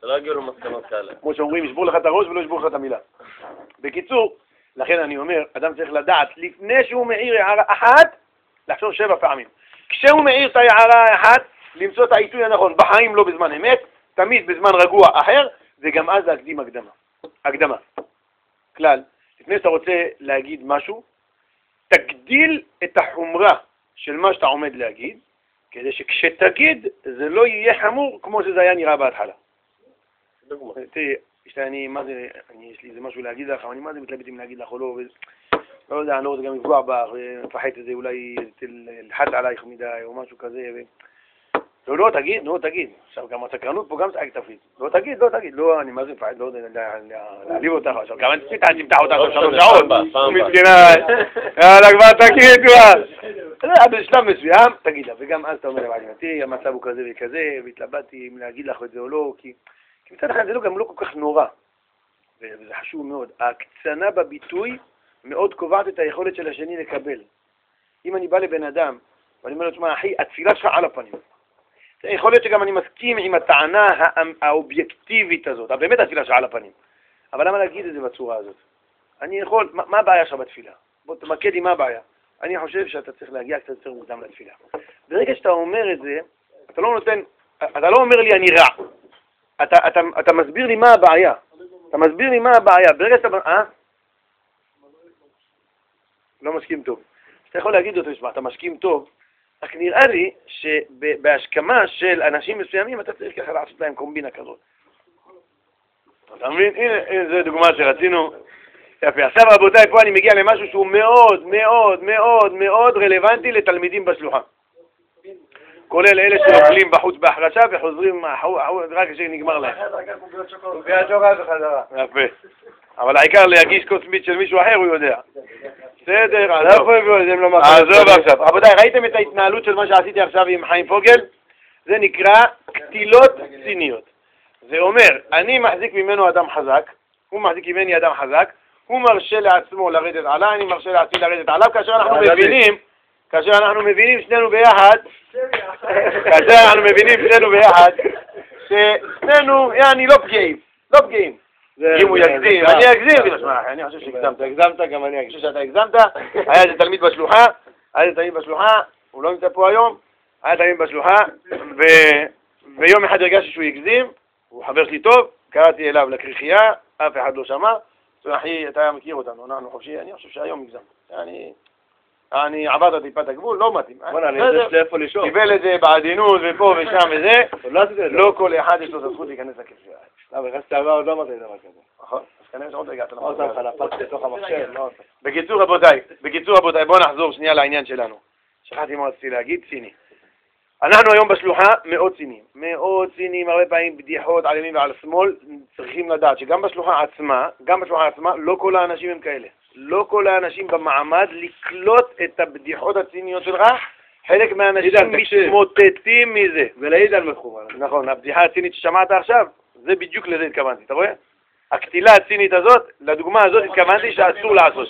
שלא יגיעו למסקנות כאלה. כמו שאומרים, ישבור לך את הראש ולא ישבור לך את המילה. בקיצור, לכן אני אומר, אדם צריך לדעת, לפני שהוא מעיר הערה אחת, לחשוב 7 פעמים. כשהוא מעיר את ההערה האחת, למצוא את העיתוי הנכון, בחיים לא בזמן אמת, תמיד בזמן רגוע אחר, וגם אז להקדים הקדמה. כלל, לפני שאתה רוצה להגיד משהו, תגדיל את החומרה של מה שאתה עומד להגיד, כדי שכשתגיד זה לא יהיה חמור כמו שזה היה נראה בהתחלה. תראי, יש לי איזה משהו להגיד לך, אבל אני מה זה מתלבט אם להגיד לך או לא, לא יודע, אני לא רוצה גם לפגוע בך, ומפחד את זה אולי תלחץ עלייך מדי או משהו כזה. לא, תגיד. עכשיו גם הסקרנות פה גם צעק תפליט. לא, תגיד. לא, אני מה זה מפחד, לא יודע, להעליב אותך. עכשיו גם אני תמתח אותך 3 שעות. מסכנה, יאללה כבר תגיד כבר. בשלב מסוים, תגיד לה, וגם אז אתה אומר לבעלתי, המצב הוא כזה וכזה, והתלבטתי אם להגיד לך את זה או לא, כי מצד אחד זה גם לא כל כך נורא. וזה חשוב מאוד. ההקצנה בביטוי מאוד קובעת את היכולת של השני לקבל. אם אני בא לבן אדם, ואני אומר לו, תשמע, אחי, התפילה שלך על הפנים. יכול להיות שגם אני מסכים עם הטענה האובייקטיבית הזאת, אבל באמת התפילה שלך על הפנים. אבל למה להגיד את זה בצורה הזאת? אני יכול, מה הבעיה שלך בתפילה? בוא תמקד עם מה הבעיה. אני חושב שאתה צריך להגיע קצת יותר מוקדם לתפילה. ברגע שאתה אומר את זה, אתה לא אומר לי אני רע. אתה מסביר לי מה הבעיה. ברגע שאתה... לא מסכים טוב. אתה יכול להגיד אותו, אתה מסכים טוב, רק נראה לי שבהשכמה של אנשים מסוימים אתה צריך ככה לעשות להם קומבינה כזאת. אתה מבין? הנה זו דוגמה שרצינו. יפה, עכשיו רבותיי, פה אני מגיע למשהו שהוא מאוד מאוד מאוד מאוד רלוונטי לתלמידים בשלוחה. כולל אלה שאוכלים בחוץ בהחרשה וחוזרים רק כשנגמר להם. יפה. אבל העיקר להגיש כוס מיץ של מישהו אחר הוא יודע. בסדר, עזוב עכשיו. רבותיי, ראיתם את ההתנהלות של מה שעשיתי עכשיו עם חיים פוגל? זה נקרא קטילות ציניות. זה אומר, אני מחזיק ממנו אדם חזק, הוא מחזיק ממני אדם חזק, הוא מרשה לעצמו לרדת עליי, אני מרשה לעצמי לרדת עליו, כאשר אנחנו מבינים שנינו ביחד, ששנינו, אני לא פגעים. אם הוא יגזים, אני אגזים. אני חושב שהגזמת, גם אני חושב שאתה הגזמת. היה איזה תלמיד בשלוחה, הוא לא נמצא פה היום, היה תלמיד בשלוחה, ויום אחד הרגשתי שהוא הגזים, הוא חבר שלי טוב, קראתי אליו לקריחייה, אף אחד לא שמע, אחי, אתה מכיר אותנו, אנחנו חופשי, אני חושב שהיום הגזם. אני עברת טיפת הגבול, לא מתאים. אני יודע לאיפה לשאול. קיבל את זה בעדינות ופה ושם וזה, לא כל אחד יש לו את הזכות להיכנס לקריחייה. אבל איך שעבר עוד לא מתאים דבר כזה. נכון, אז כנראה שעוד הגעת עוד לך נפלת לתוך המחשב. בקיצור רבותיי, בואו נחזור שנייה לעניין שלנו. שכחתי מה רציתי להגיד, ציני. אנחנו היום בשלוחה מאוד ציניים, הרבה פעמים בדיחות על ימין ועל שמאל. צריכים לדעת שגם בשלוחה עצמה, לא כל האנשים הם כאלה. לא כל האנשים במעמד לקלוט את הבדיחות הציניות שלך. חלק מהאנשים מתמוטטים מזה. ולהעיד על מכוון. נכון, הבדיחה הצינית ששמעת עכשיו, זה בדיוק לזה התכוונתי, אתה רואה? הקטילה הצינית הזאת, לדוגמה הזאת התכוונתי שאסור לעשות.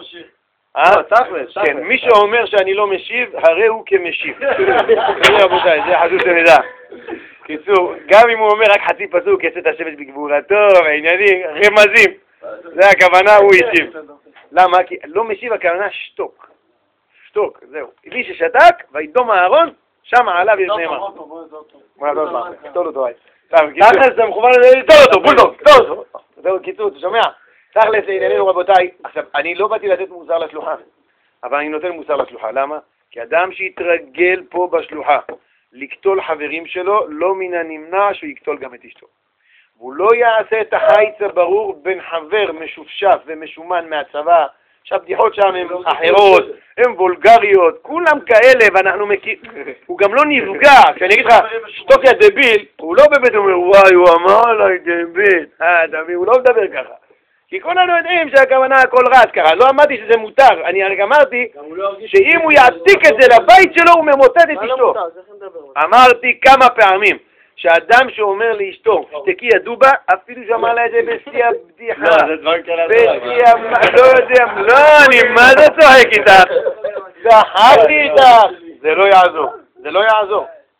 כן, מי שאומר שאני לא משיב, הרי הוא כמשיב. רבותיי, זה חשוב שנדע. קיצור, גם אם הוא אומר רק חצי פסוק, יצאת השבט בגבורתו, העניינים, רמזים. זה הכוונה, הוא ישיב. למה? כי לא משיב הכוונה שתוק, זהו. מי ששתק, וידום אהרון, שם עליו יש נאמר. תול אותו, תכלס זה מכוון לתול אותו, בולדוג, תול אותו. זהו, קיצור, אתה שומע? תכלס לענייננו רבותיי, עכשיו, אני לא באתי לתת מוסר לשלוחה, אבל אני נותן מוסר לשלוחה, למה? כי אדם שיתרגל פה בשלוחה, לקטול חברים שלו, לא מן הנמנע שהוא יקטול גם את אשתו. והוא לא יעשה את החיץ הברור בין חבר משופשף ומשומן מהצבא, שהבדיחות שם הן אחרות, הן וולגריות, כולם כאלה, ואנחנו מכירים, הוא גם לא נפגע, כשאני אגיד לך, שתוק יא דביל, הוא לא באמת אומר, וואי, הוא אמר עליי דביל, דביל, הוא לא מדבר ככה. כי כולנו יודעים שהכוונה הכל רץ ככה, לא אמרתי שזה מותר, אני רק אמרתי שאם הוא יעתיק את זה לבית שלו, הוא ממוטט את אשתו. אמרתי כמה פעמים, שאדם שאומר לאשתו, שתקי ידובה, אפילו שמע לה את זה בשיא הבדיחה. לא, זה דברים כאלה. לא יודע, לא, אני מה זה צוחק איתך? צחקתי איתך. זה לא יעזור.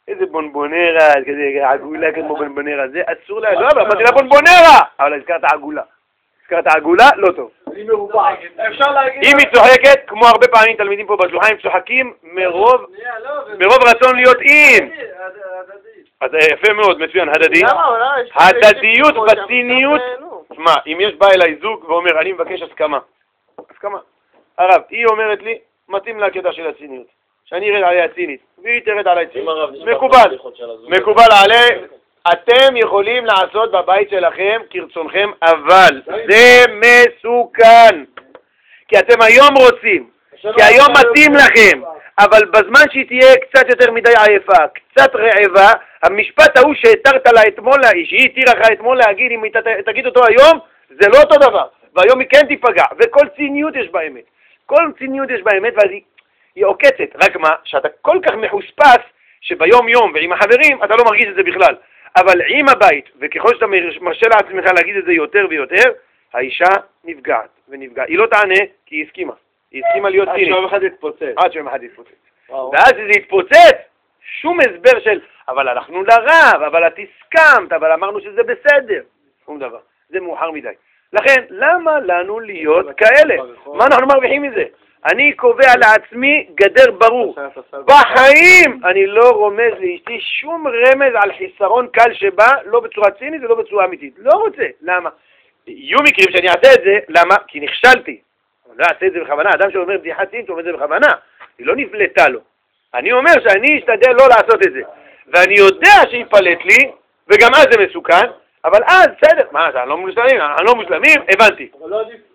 איזה בונבונרה, כזה עגולה כמו בונבונרה, זה אסור לה, לא, אבל אמרתי לה בונבונרה! אבל הזכרת עגולה. הזכרת עגולה, לא טוב. אני מרובע. אפשר להגיד... אם היא צוחקת, כמו הרבה פעמים תלמידים פה בשלוחה, הם צוחקים מרוב רצון להיות עם. אז יפה מאוד, מצוין, הדדי. הדדיות בציניות. מה, אם יש בא אליי זוג ואומר, אני מבקש הסכמה. הסכמה. הרב, היא אומרת לי, מתאים לה הקטע של הציניות. שאני ארד עליה צינית, והיא תרד עליה צינית. מקובל. מקובל עליה. אתם יכולים לעשות בבית שלכם כרצונכם, אבל זה מסוכן. כי אתם היום רוצים, כי היום מתאים לכם, אבל בזמן שהיא תהיה קצת יותר מדי עייפה, קצת רעבה, המשפט ההוא שהתרת לה אתמול, שהיא התירה לך אתמול להגיד, אם תגיד אותו היום, זה לא אותו דבר. והיום היא כן תיפגע, וכל ציניות יש באמת. כל ציניות יש באמת, ואז היא עוקצת. רק מה, שאתה כל כך מחוספס, שביום יום ועם החברים, אתה לא מרגיש את זה בכלל. אבל עם הבית, וככל שאתה מרשה לעצמך להגיד את זה יותר ויותר, האישה נפגעת ונפגעת. היא לא תענה כי היא הסכימה. היא הסכימה להיות צינית. עד שיום אחד יתפוצץ. עד שיום אחד יתפוצץ. ואז זה יתפוצץ, שום הסבר של, אבל הלכנו לרב, אבל את הסכמת, אבל אמרנו שזה בסדר. שום דבר. זה מאוחר מדי. לכן, למה לנו להיות כאלה? מה אנחנו מרוויחים מזה? אני קובע לעצמי גדר ברור. בחיים אני לא רומז לאשתי שום רמז על חיסרון קל שבא, לא בצורה צינית ולא בצורה אמיתית. לא רוצה. למה? יהיו מקרים שאני אעשה את זה, למה? כי נכשלתי. אני לא אעשה את זה בכוונה. אדם שאומר בדיחה צינית, הוא אומר את זה בכוונה. היא לא נפלטה לו. אני אומר שאני אשתדל לא לעשות את זה. ואני יודע שיפלט לי, וגם אז זה מסוכן, אבל אז, בסדר. מה, אני לא מושלמים? אני לא מושלמים? הבנתי. אבל לא עדיף,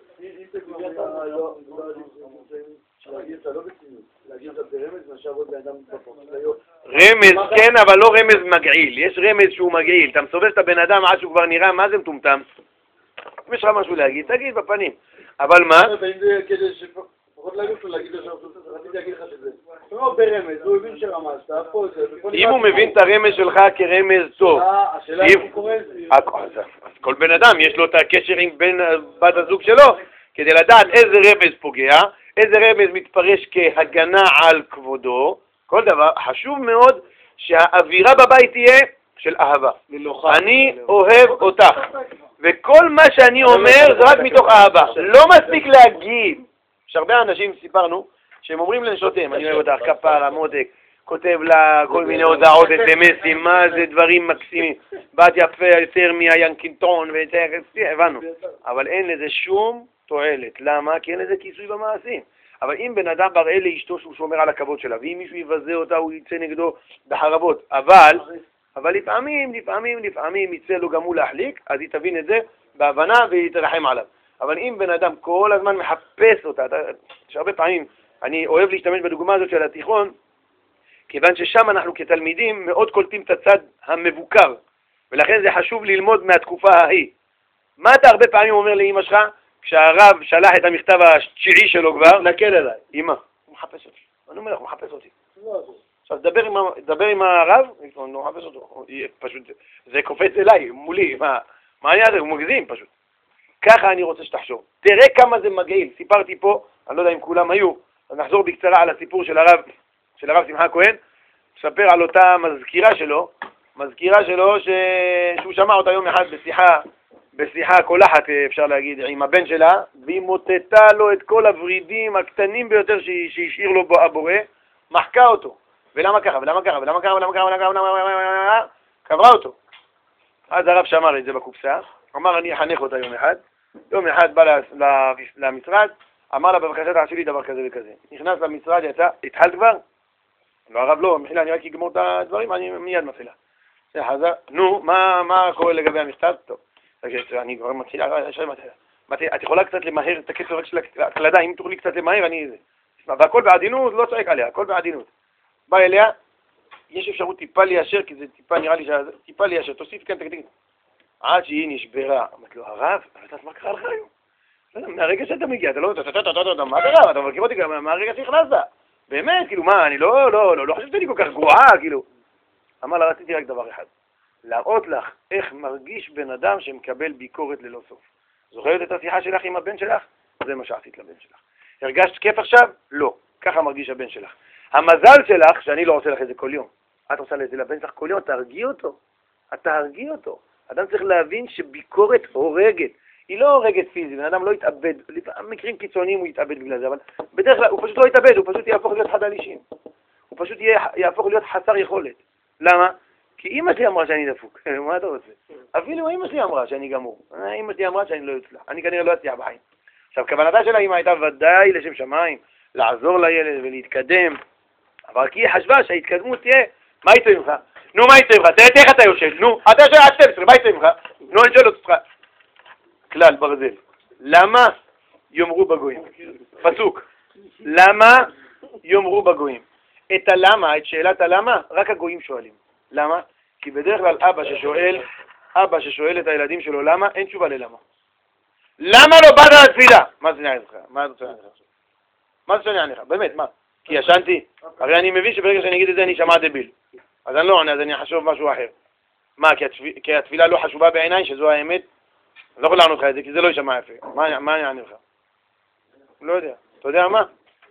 להגיד אתה לא בציניות, להגיד אתה ברמז מאשר עוד לאדם בפרק. רמז כן, אבל לא רמז מגעיל. יש רמז שהוא מגעיל. אתה מסובב את הבן אדם עד שהוא כבר נראה, מה זה מטומטם? אם יש לך משהו להגיד, תגיד בפנים. אבל מה? ואם זה כדי שפחות להגיד לו, להגיד לו רציתי להגיד לך שזה. לא ברמז, הוא הבין שרמזת, פה זה. אם הוא מבין את הרמז שלך כרמז טוב. השאלה איך הוא קורא את זה. אז כל בן אדם יש לו את הקשר עם בן בת הזוג שלו, כדי לדעת איזה רמז פוגע, איזה רמז מתפרש כהגנה על כבודו. כל דבר, חשוב מאוד שהאווירה בבית תהיה של אהבה. אני אוהב אותך. וכל מה שאני אומר זה רק מתוך אהבה. לא מספיק להגיד. יש הרבה אנשים, סיפרנו, שהם אומרים לנשותיהם, אני אוהב אותך, כפרה, מותק, כותב לה כל מיני הודעות, אס-אמסים, מה זה דברים מקסימים. בת יפה יותר מהינקינטון, הבנו. אבל אין לזה שום תועלת. למה? כי אין לזה כיסוי במעשים. אבל אם בן אדם בראה לאשתו שהוא שומר על הכבוד שלה, ואם מישהו יבזה אותה, הוא יצא נגדו בחרבות. אבל לפעמים יצא לו גם הוא להחליק, אז היא תבין את זה בהבנה והיא תרחם עליו. אבל אם בן אדם כל הזמן מחפש אותה, יש הרבה פעמים, אני אוהב להשתמש בדוגמה הזאת של התיכון, כיוון ששם אנחנו כתלמידים מאוד קולטים את הצד המבוקר, ולכן זה חשוב ללמוד מהתקופה ההיא. מה אתה הרבה פעמים אומר לאמא שלך, כשהרב שלח את המכתב השביעי שלו כבר, נקל אליי. אמא, הוא מחפש אותי. אני אומר לך, הוא מחפש אותי. עכשיו, דבר עם הרב, הוא מחפש אותו. פשוט, זה קופץ אליי, מולי. מה אני יודע? הוא מגזים פשוט. ככה אני רוצה שתחשוב. תראה כמה זה מגעיל. סיפרתי פה, אני לא יודע אם כולם היו, אז נחזור בקצרה על הסיפור של הרב שמחה כהן. מספר על אותה מזכירה שלו שהוא שמע אותה יום אחד בשיחה קולחת, אפשר להגיד, עם הבן שלה, והיא מוטטה לו את כל הורידים הקטנים ביותר שהשאיר לו הבורא, מחקה אותו. ולמה ככה? קברה אותו. אז הרב שמר את זה בקופסה, אמר אני אחנך אותה יום אחד בא למשרד, אמר לה בבקשה תעשי לי דבר כזה וכזה. נכנס למשרד, יצא, התחלת כבר? לא, הרב לא, מחילה, אני רק אגמור את הדברים, אני מיד מתחילה. זה חזר, נו, מה קורה לגבי המכתב? טוב. אני כבר מתחילה, את יכולה קצת למהר את הקצב רק של הקלדה, אם תוכלי קצת למהר, אני זה. והכל בעדינות, לא צועק עליה, הכל בעדינות. בא אליה, יש אפשרות טיפה ליישר, כי זה טיפה נראה לי טיפה ליישר, תוסיף כאן תקדים. עד שהיא נשברה, אמרת לו, הרב, אבל מה קרה לך היום? מהרגע שאתה מגיע, אתה לא, מה קרה? אתה מכיר אותי גם מהרגע שהכנסת. באמת, כאילו, מה, אני לא חושב שאני כל כך גרועה, כאילו. אמר לה, רציתי רק דבר אחד. להראות לך איך מרגיש בן אדם שמקבל ביקורת ללא סוף. זוכרת את השיחה שלך עם הבן שלך? זה מה שעשית לבן שלך. הרגשת כיף עכשיו? לא. ככה מרגיש הבן שלך. המזל שלך, שאני לא עושה לך את זה כל יום. את רוצה לבן שלך כל יום, תרגיע אותו. אתה הרגיע אותו. אדם צריך להבין שביקורת הורגת. היא לא הורגת פיזית, האדם לא יתאבד. במקרים קיצוניים הוא יתאבד בגלל זה, אבל בדרך כלל הוא פשוט לא יתאבד, הוא פשוט יהפוך להיות חדל אישים. הוא פשוט יהפוך להיות חסר יכולת. למה? כי אמא שלי אמרה שאני דפוק. מה אתה רוצה? אפילו אמא שלי אמרה שאני גמור. אמא שלי אמרה שאני לא יוצלח. אני כנראה לא אצליח בחיים. עכשיו, כוונתה של האמא הייתה ודאי לשם שמיים, לעזור לילד ולהתקדם. אבל כי היא חשבה שההתקדמות תהיה, מה יצא ממך? נו, מה יצא ממך? תראה איך אתה יושב. נו, אתה יושב עד 12, מה יצא ממך? נו, אני שואל אותך. כלל ברזל. למה יאמרו בגויים? פסוק. למה יאמרו בגויים? את הלמה, את שאלת הלמה, רק הגויים שואלים. למה? כי בדרך כלל אבא ששואל את הילדים שלו למה, אין תשובה ללמה. למה לא באת לתפילה? מה זה נעניין לך? מה זה נעניין לך? באמת, מה? כי ישנתי? הרי אני מבין שברגע שאני אגיד את זה אני אשמע דביל. אז אני לא עונה, אז אני אחשוב משהו אחר. מה, כי התפילה לא חשובה בעיניי, שזו האמת? אני לא יכול לענות לך את זה, כי זה לא יישמע יפה. מה יענה לך? לא יודע. אתה יודע מה?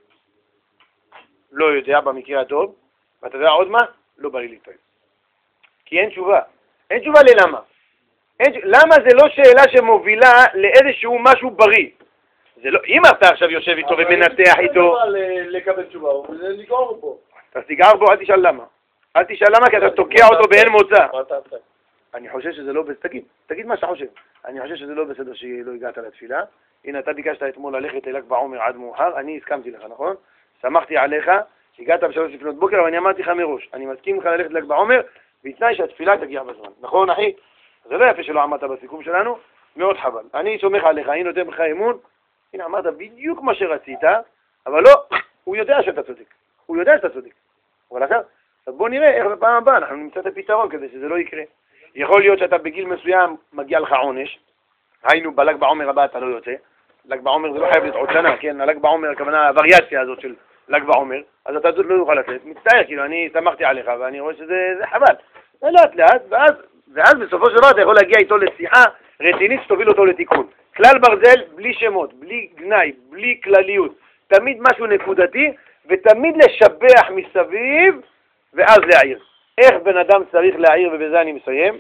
לא יודע במקרה הטוב, ואתה יודע עוד מה? לא בא לי להתפעל. כי אין תשובה. אין תשובה ללמה. למה זה לא שאלה שמובילה לאיזשהו משהו בריא? זה לא, אם אתה עכשיו יושב איתו ומנתח איתו... לקבל תשובה, זה נגרור פה. אז תיגר בו, אל תשאל למה. אל תשאל למה, כי אתה תוקע אותו באין מוצא. אני חושב שזה לא בסדר, תגיד מה שאתה חושב. אני חושב שזה לא בסדר שלא הגעת לתפילה. הנה, אתה ביקשת אתמול ללכת לל"ג בעומר עד מאוחר, אני הסכמתי לך, נכון? שמחתי עליך, הגעת ב3 לפנות בוקר, אבל אני אמרתי לך מראש, אני מסכים לך ללכת לל"ג בעומר, בתנאי שהתפילה תגיע בזמן. נכון, אחי? זה לא יפה שלא עמדת בסיכום שלנו, מאוד חבל. אני סומך עליך, אני נותן בך אמון, הנה, אמרת בדיוק מה שרצית, אבל לא, הוא יודע שאתה צודק. הוא יודע שאתה צודק. אבל עכשיו, בוא נראה איך בפעם הבאה אנחנו נמצא את הפתרון כדי שזה לא יקרה. יכול להיות שאתה בגיל מסוים מגיע לך עונש, היינו בל"ג בעומר הבא אתה לא יוצא, ל"ג בעומר זה לא חייב להיות עוד שנה, כן? הל"ג בעומר, הכוונה הווריאציה הזאת של ל"ג בעומר, אז אתה לא יוכל לצאת, מצטער, כאילו, אני שמחתי עליך ואני רואה שזה חבל. לאט לאט, ואז בסופו של דבר אתה יכול להגיע איתו לשיחה רצינית שתוביל אותו לתיקון. כלל ברזל, בלי שמות, בלי גנאי, בלי כלליות, תמיד משהו נקודתי, ותמיד לשבח מסביב, ואז להעיר. איך בן אדם צריך להעיר, ובזה אני מסיים?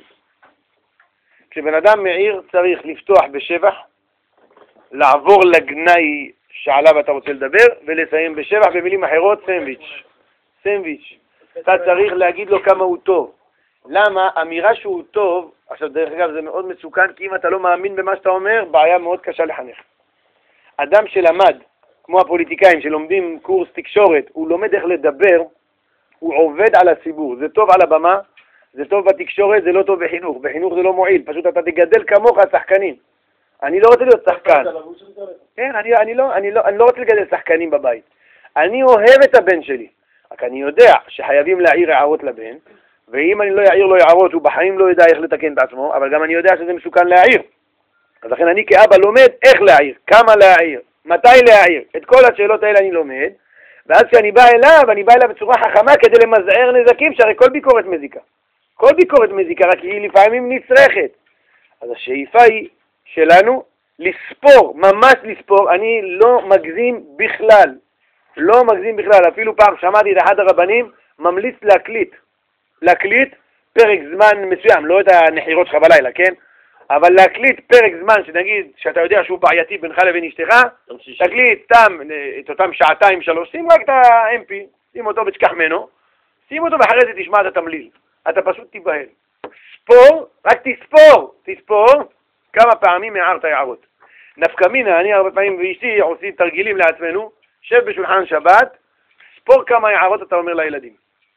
כשבן אדם מעיר צריך לפתוח בשבח, לעבור לגנאי שעליו אתה רוצה לדבר, ולסיים בשבח במילים אחרות, סנדוויץ'. אתה צריך להגיד לו כמה הוא טוב. למה? אמירה שהוא טוב, עכשיו דרך אגב זה מאוד מסוכן, כי אם אתה לא מאמין במה שאתה אומר, בעיה מאוד קשה לחנך. אדם שלמד, כמו הפוליטיקאים שלומדים קורס תקשורת, הוא לומד איך לדבר, הוא עובד על הציבור. זה טוב על הבמה, זה טוב בתקשורת, זה לא טוב בחינוך. בחינוך זה לא מועיל, פשוט אתה תגדל כמוך שחקנים. אני לא רוצה להיות שחקן. כן, אני לא רוצה לגדל שחקנים בבית. אני אוהב את הבן שלי. רק אני יודע שחייבים להעיר הערות לבן, ואם אני לא אעיר לו הערות, הוא בחיים לא יודע איך לתקן את עצמו, אבל גם אני יודע שזה מסוכן להעיר. אז לכן אני כאבא לומד איך להעיר, כמה להעיר, מתי להעיר. את כל השאלות האלה אני לומד, ואז כשאני בא אליו, אני בא אליו בצורה חכמה כדי למזער נזקים, שהרי כל ביקורת מזיקה. כל ביקורת מזיקה, רק היא לפעמים נצרכת. אז השאיפה היא שלנו לספור, ממש לספור. אני לא מגזים בכלל. לא מגזים בכלל. אפילו פעם שמעתי את אחד הרבנים ממליץ להקליט פרק זמן מסוים, לא את הנחירות שלך בלילה, כן? אבל להקליט פרק זמן שנגיד שאתה יודע שהוא בעייתי בינך לבין אשתך, תקליט את אותם 2-3, שים רק את ה-MP, שים אותו ותשכח ממנו, שים אותו ואחרי זה תשמע את התמליל. אתה פשוט תיבהל. ספור, רק תספור כמה פעמים הערת הערות. נפקא מינה, אני הרבה פעמים ואשתי עושים תרגילים לעצמנו, שב בשולחן שבת, ספור כמה הערות אתה אומר לילדים.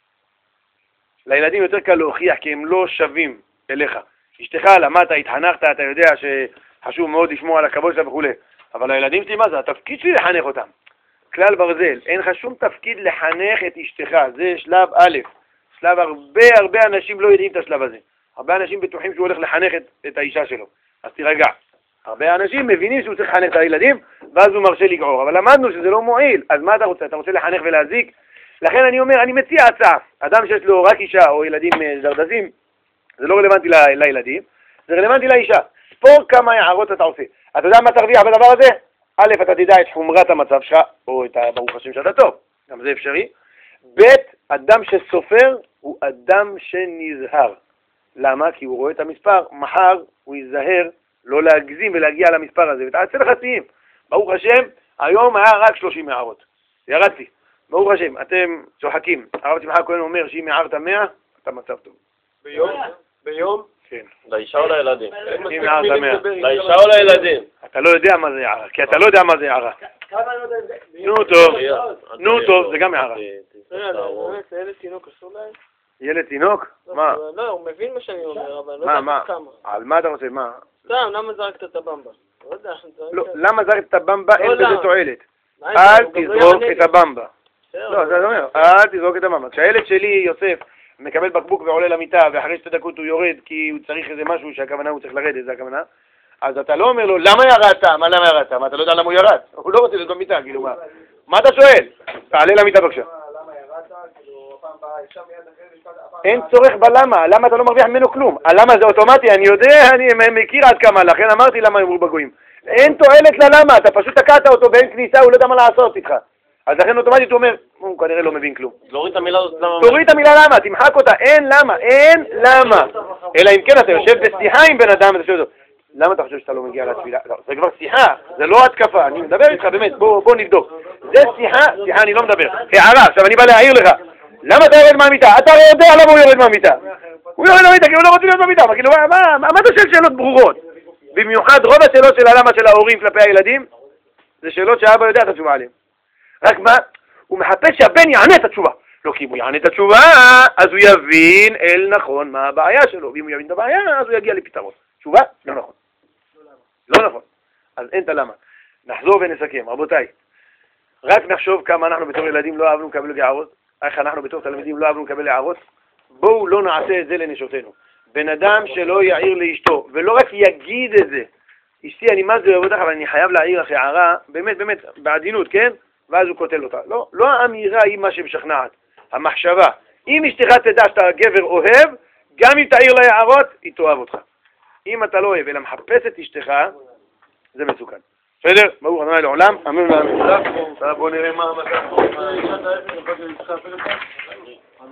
לילדים יותר קל להוכיח כי הם לא שווים אליך. אשתך למדת, התחנכת, אתה יודע שחשוב מאוד לשמור על הכבוד שלה וכו'. אבל הילדים שלי, מה זה? התפקיד שלי לחנך אותם. כלל ברזל, אין לך שום תפקיד לחנך את אשתך, זה שלב א'. שלב הרבה אנשים לא יודעים את השלב הזה. הרבה אנשים בטוחים שהוא הולך לחנך את האישה שלו. אז תירגע. הרבה אנשים מבינים שהוא צריך לחנך את הילדים, ואז הוא מרשה לגעור. אבל למדנו שזה לא מועיל. אז מה אתה רוצה? אתה רוצה לחנך ולהזיק? לכן אני אומר, אני מציע הצעה. אדם שיש לו רק אישה או ילדים זרדזים, זה לא רלוונטי לילדים, זה רלוונטי לאישה. ספור כמה הערות אתה עושה. אתה יודע מה תרוויח בדבר הזה? א', אתה תדע את חומרת המצב שלך, או את ברוך השם שאתה טוב. גם זה אפשרי. ב', אדם שסופר, הוא אדם שנזהר. למה? כי הוא רואה את המספר, מחר הוא ייזהר לא להגזים ולהגיע למספר הזה, ותעשה לך שיאים. ברוך השם, היום היה רק 30 הערות. ירדתי. ברוך השם, אתם צוחקים. הרב שמחה הכהן אומר שאם הערת 100, אתה מצב טוב. ביום? כן. לאישה או לילדים? אם הערת 100. לאישה או לילדים? אתה לא יודע מה זה הערה, כי אתה לא יודע מה זה הערה. נו טוב, נו טוב, זה גם הערה. ילד תינוק אסור להם? ילד תינוק? מה? לא, הוא מבין מה שאני אומר, אבל לא יודע כמה. על מה אתה רוצה? מה? סתם, למה זרקת את הבמבה? לא יודע. לא, למה זרקת את הבמבה? אין בזה תועלת. אל תזרוק את הבמבה. לא, זה אומר, אל תזרוק את הבמבה. כשהילד שלי, יוסף, מקבל בקבוק ועולה למיטה, ואחרי 2 דקות הוא יורד כי הוא צריך איזה משהו שהכוונה הוא צריך לרדת, זה הכוונה. אז אתה לא אומר לו, למה ירדת? מה למה ירדת? מה, אתה לא יודע למה הוא ירד? הוא לא רוצה להיות במיטה, כאילו מה? מה אתה שואל? תעלה למיטה בבקשה. אין צורך בלמה, למה אתה לא מרוויח ממנו כלום? הלמה זה אוטומטי, אני יודע, אני מכיר עד כמה, לכן אמרתי למה הם בגויים. אין תועלת ללמה, אתה פשוט תקעת אותו באין כניסה, הוא לא יודע מה לעשות איתך. אז לכן אוטומטית הוא אומר, הוא כנראה לא מבין כלום. להוריד את המילה הזאת למה? תוריד את המילה למה, תמחק אותה, אין למה, אין למה. אלא אם כן אתה יושב בשיחה עם בן אדם, אתה שואל אותו, למה אתה חושב שאתה לא מגיע לתפילה? לא, זה כבר שיחה, זה לא התקפה, אני מדבר איתך באמת, בוא נבדוק. זה שיחה אני לא מדבר. הערה, עכשיו אני בא להעיר לך. למה אתה יורד מהמיטה? אתה הרי יודע למה הוא יורד מהמיטה. הוא יורד מהמיטה כי הוא לא רוצה להיות מהמיטה. כאילו, מה אתה שואל שאלות ברורות? במיוחד רוב השאלות של הלמה של ההורים כלפי הילדים, זה שאלות שהאבא יודע את התשובה עליהן. רק מה? הוא מחפש שהבן יענה את התשובה. לא, כי אם הוא יענה את התשובה, אז הוא יבין אל נכון מה הבעיה שלו. ואם הוא יבין את הבעיה, אז הוא יגיע לפתרון. תשובה? לא נכון. לא נכון. אז אין את הלמה. נחזור ונסכם. רבותיי, רק נחשוב כמה אנחנו בתור ילדים לא אהבנו לקבל הערות. איך אנחנו בתור תלמידים לא אהבנו לקבל הערות. בואו לא נעשה את זה לנשותינו. בן אדם שלא יעיר לאשתו, ולא רק יגיד את זה. אשתי, אני מה זה אוהב אותך, אבל אני חייב להעיר לך הערה, באמת, בעדינות, כן? ואז הוא קוטל אותה. לא האמירה היא מה שמשכנעת, המחשבה. אם אשתך תדע שאתה גבר אוהב, גם אם תעיר לה הערות, היא תאהב אותך. אם אתה לא אוהב, אלא מחפש את אשתך, זה מסוכן. בסדר? ברוך ה' לעולם, אמן ואמן. בואו נראה מה המצב פה.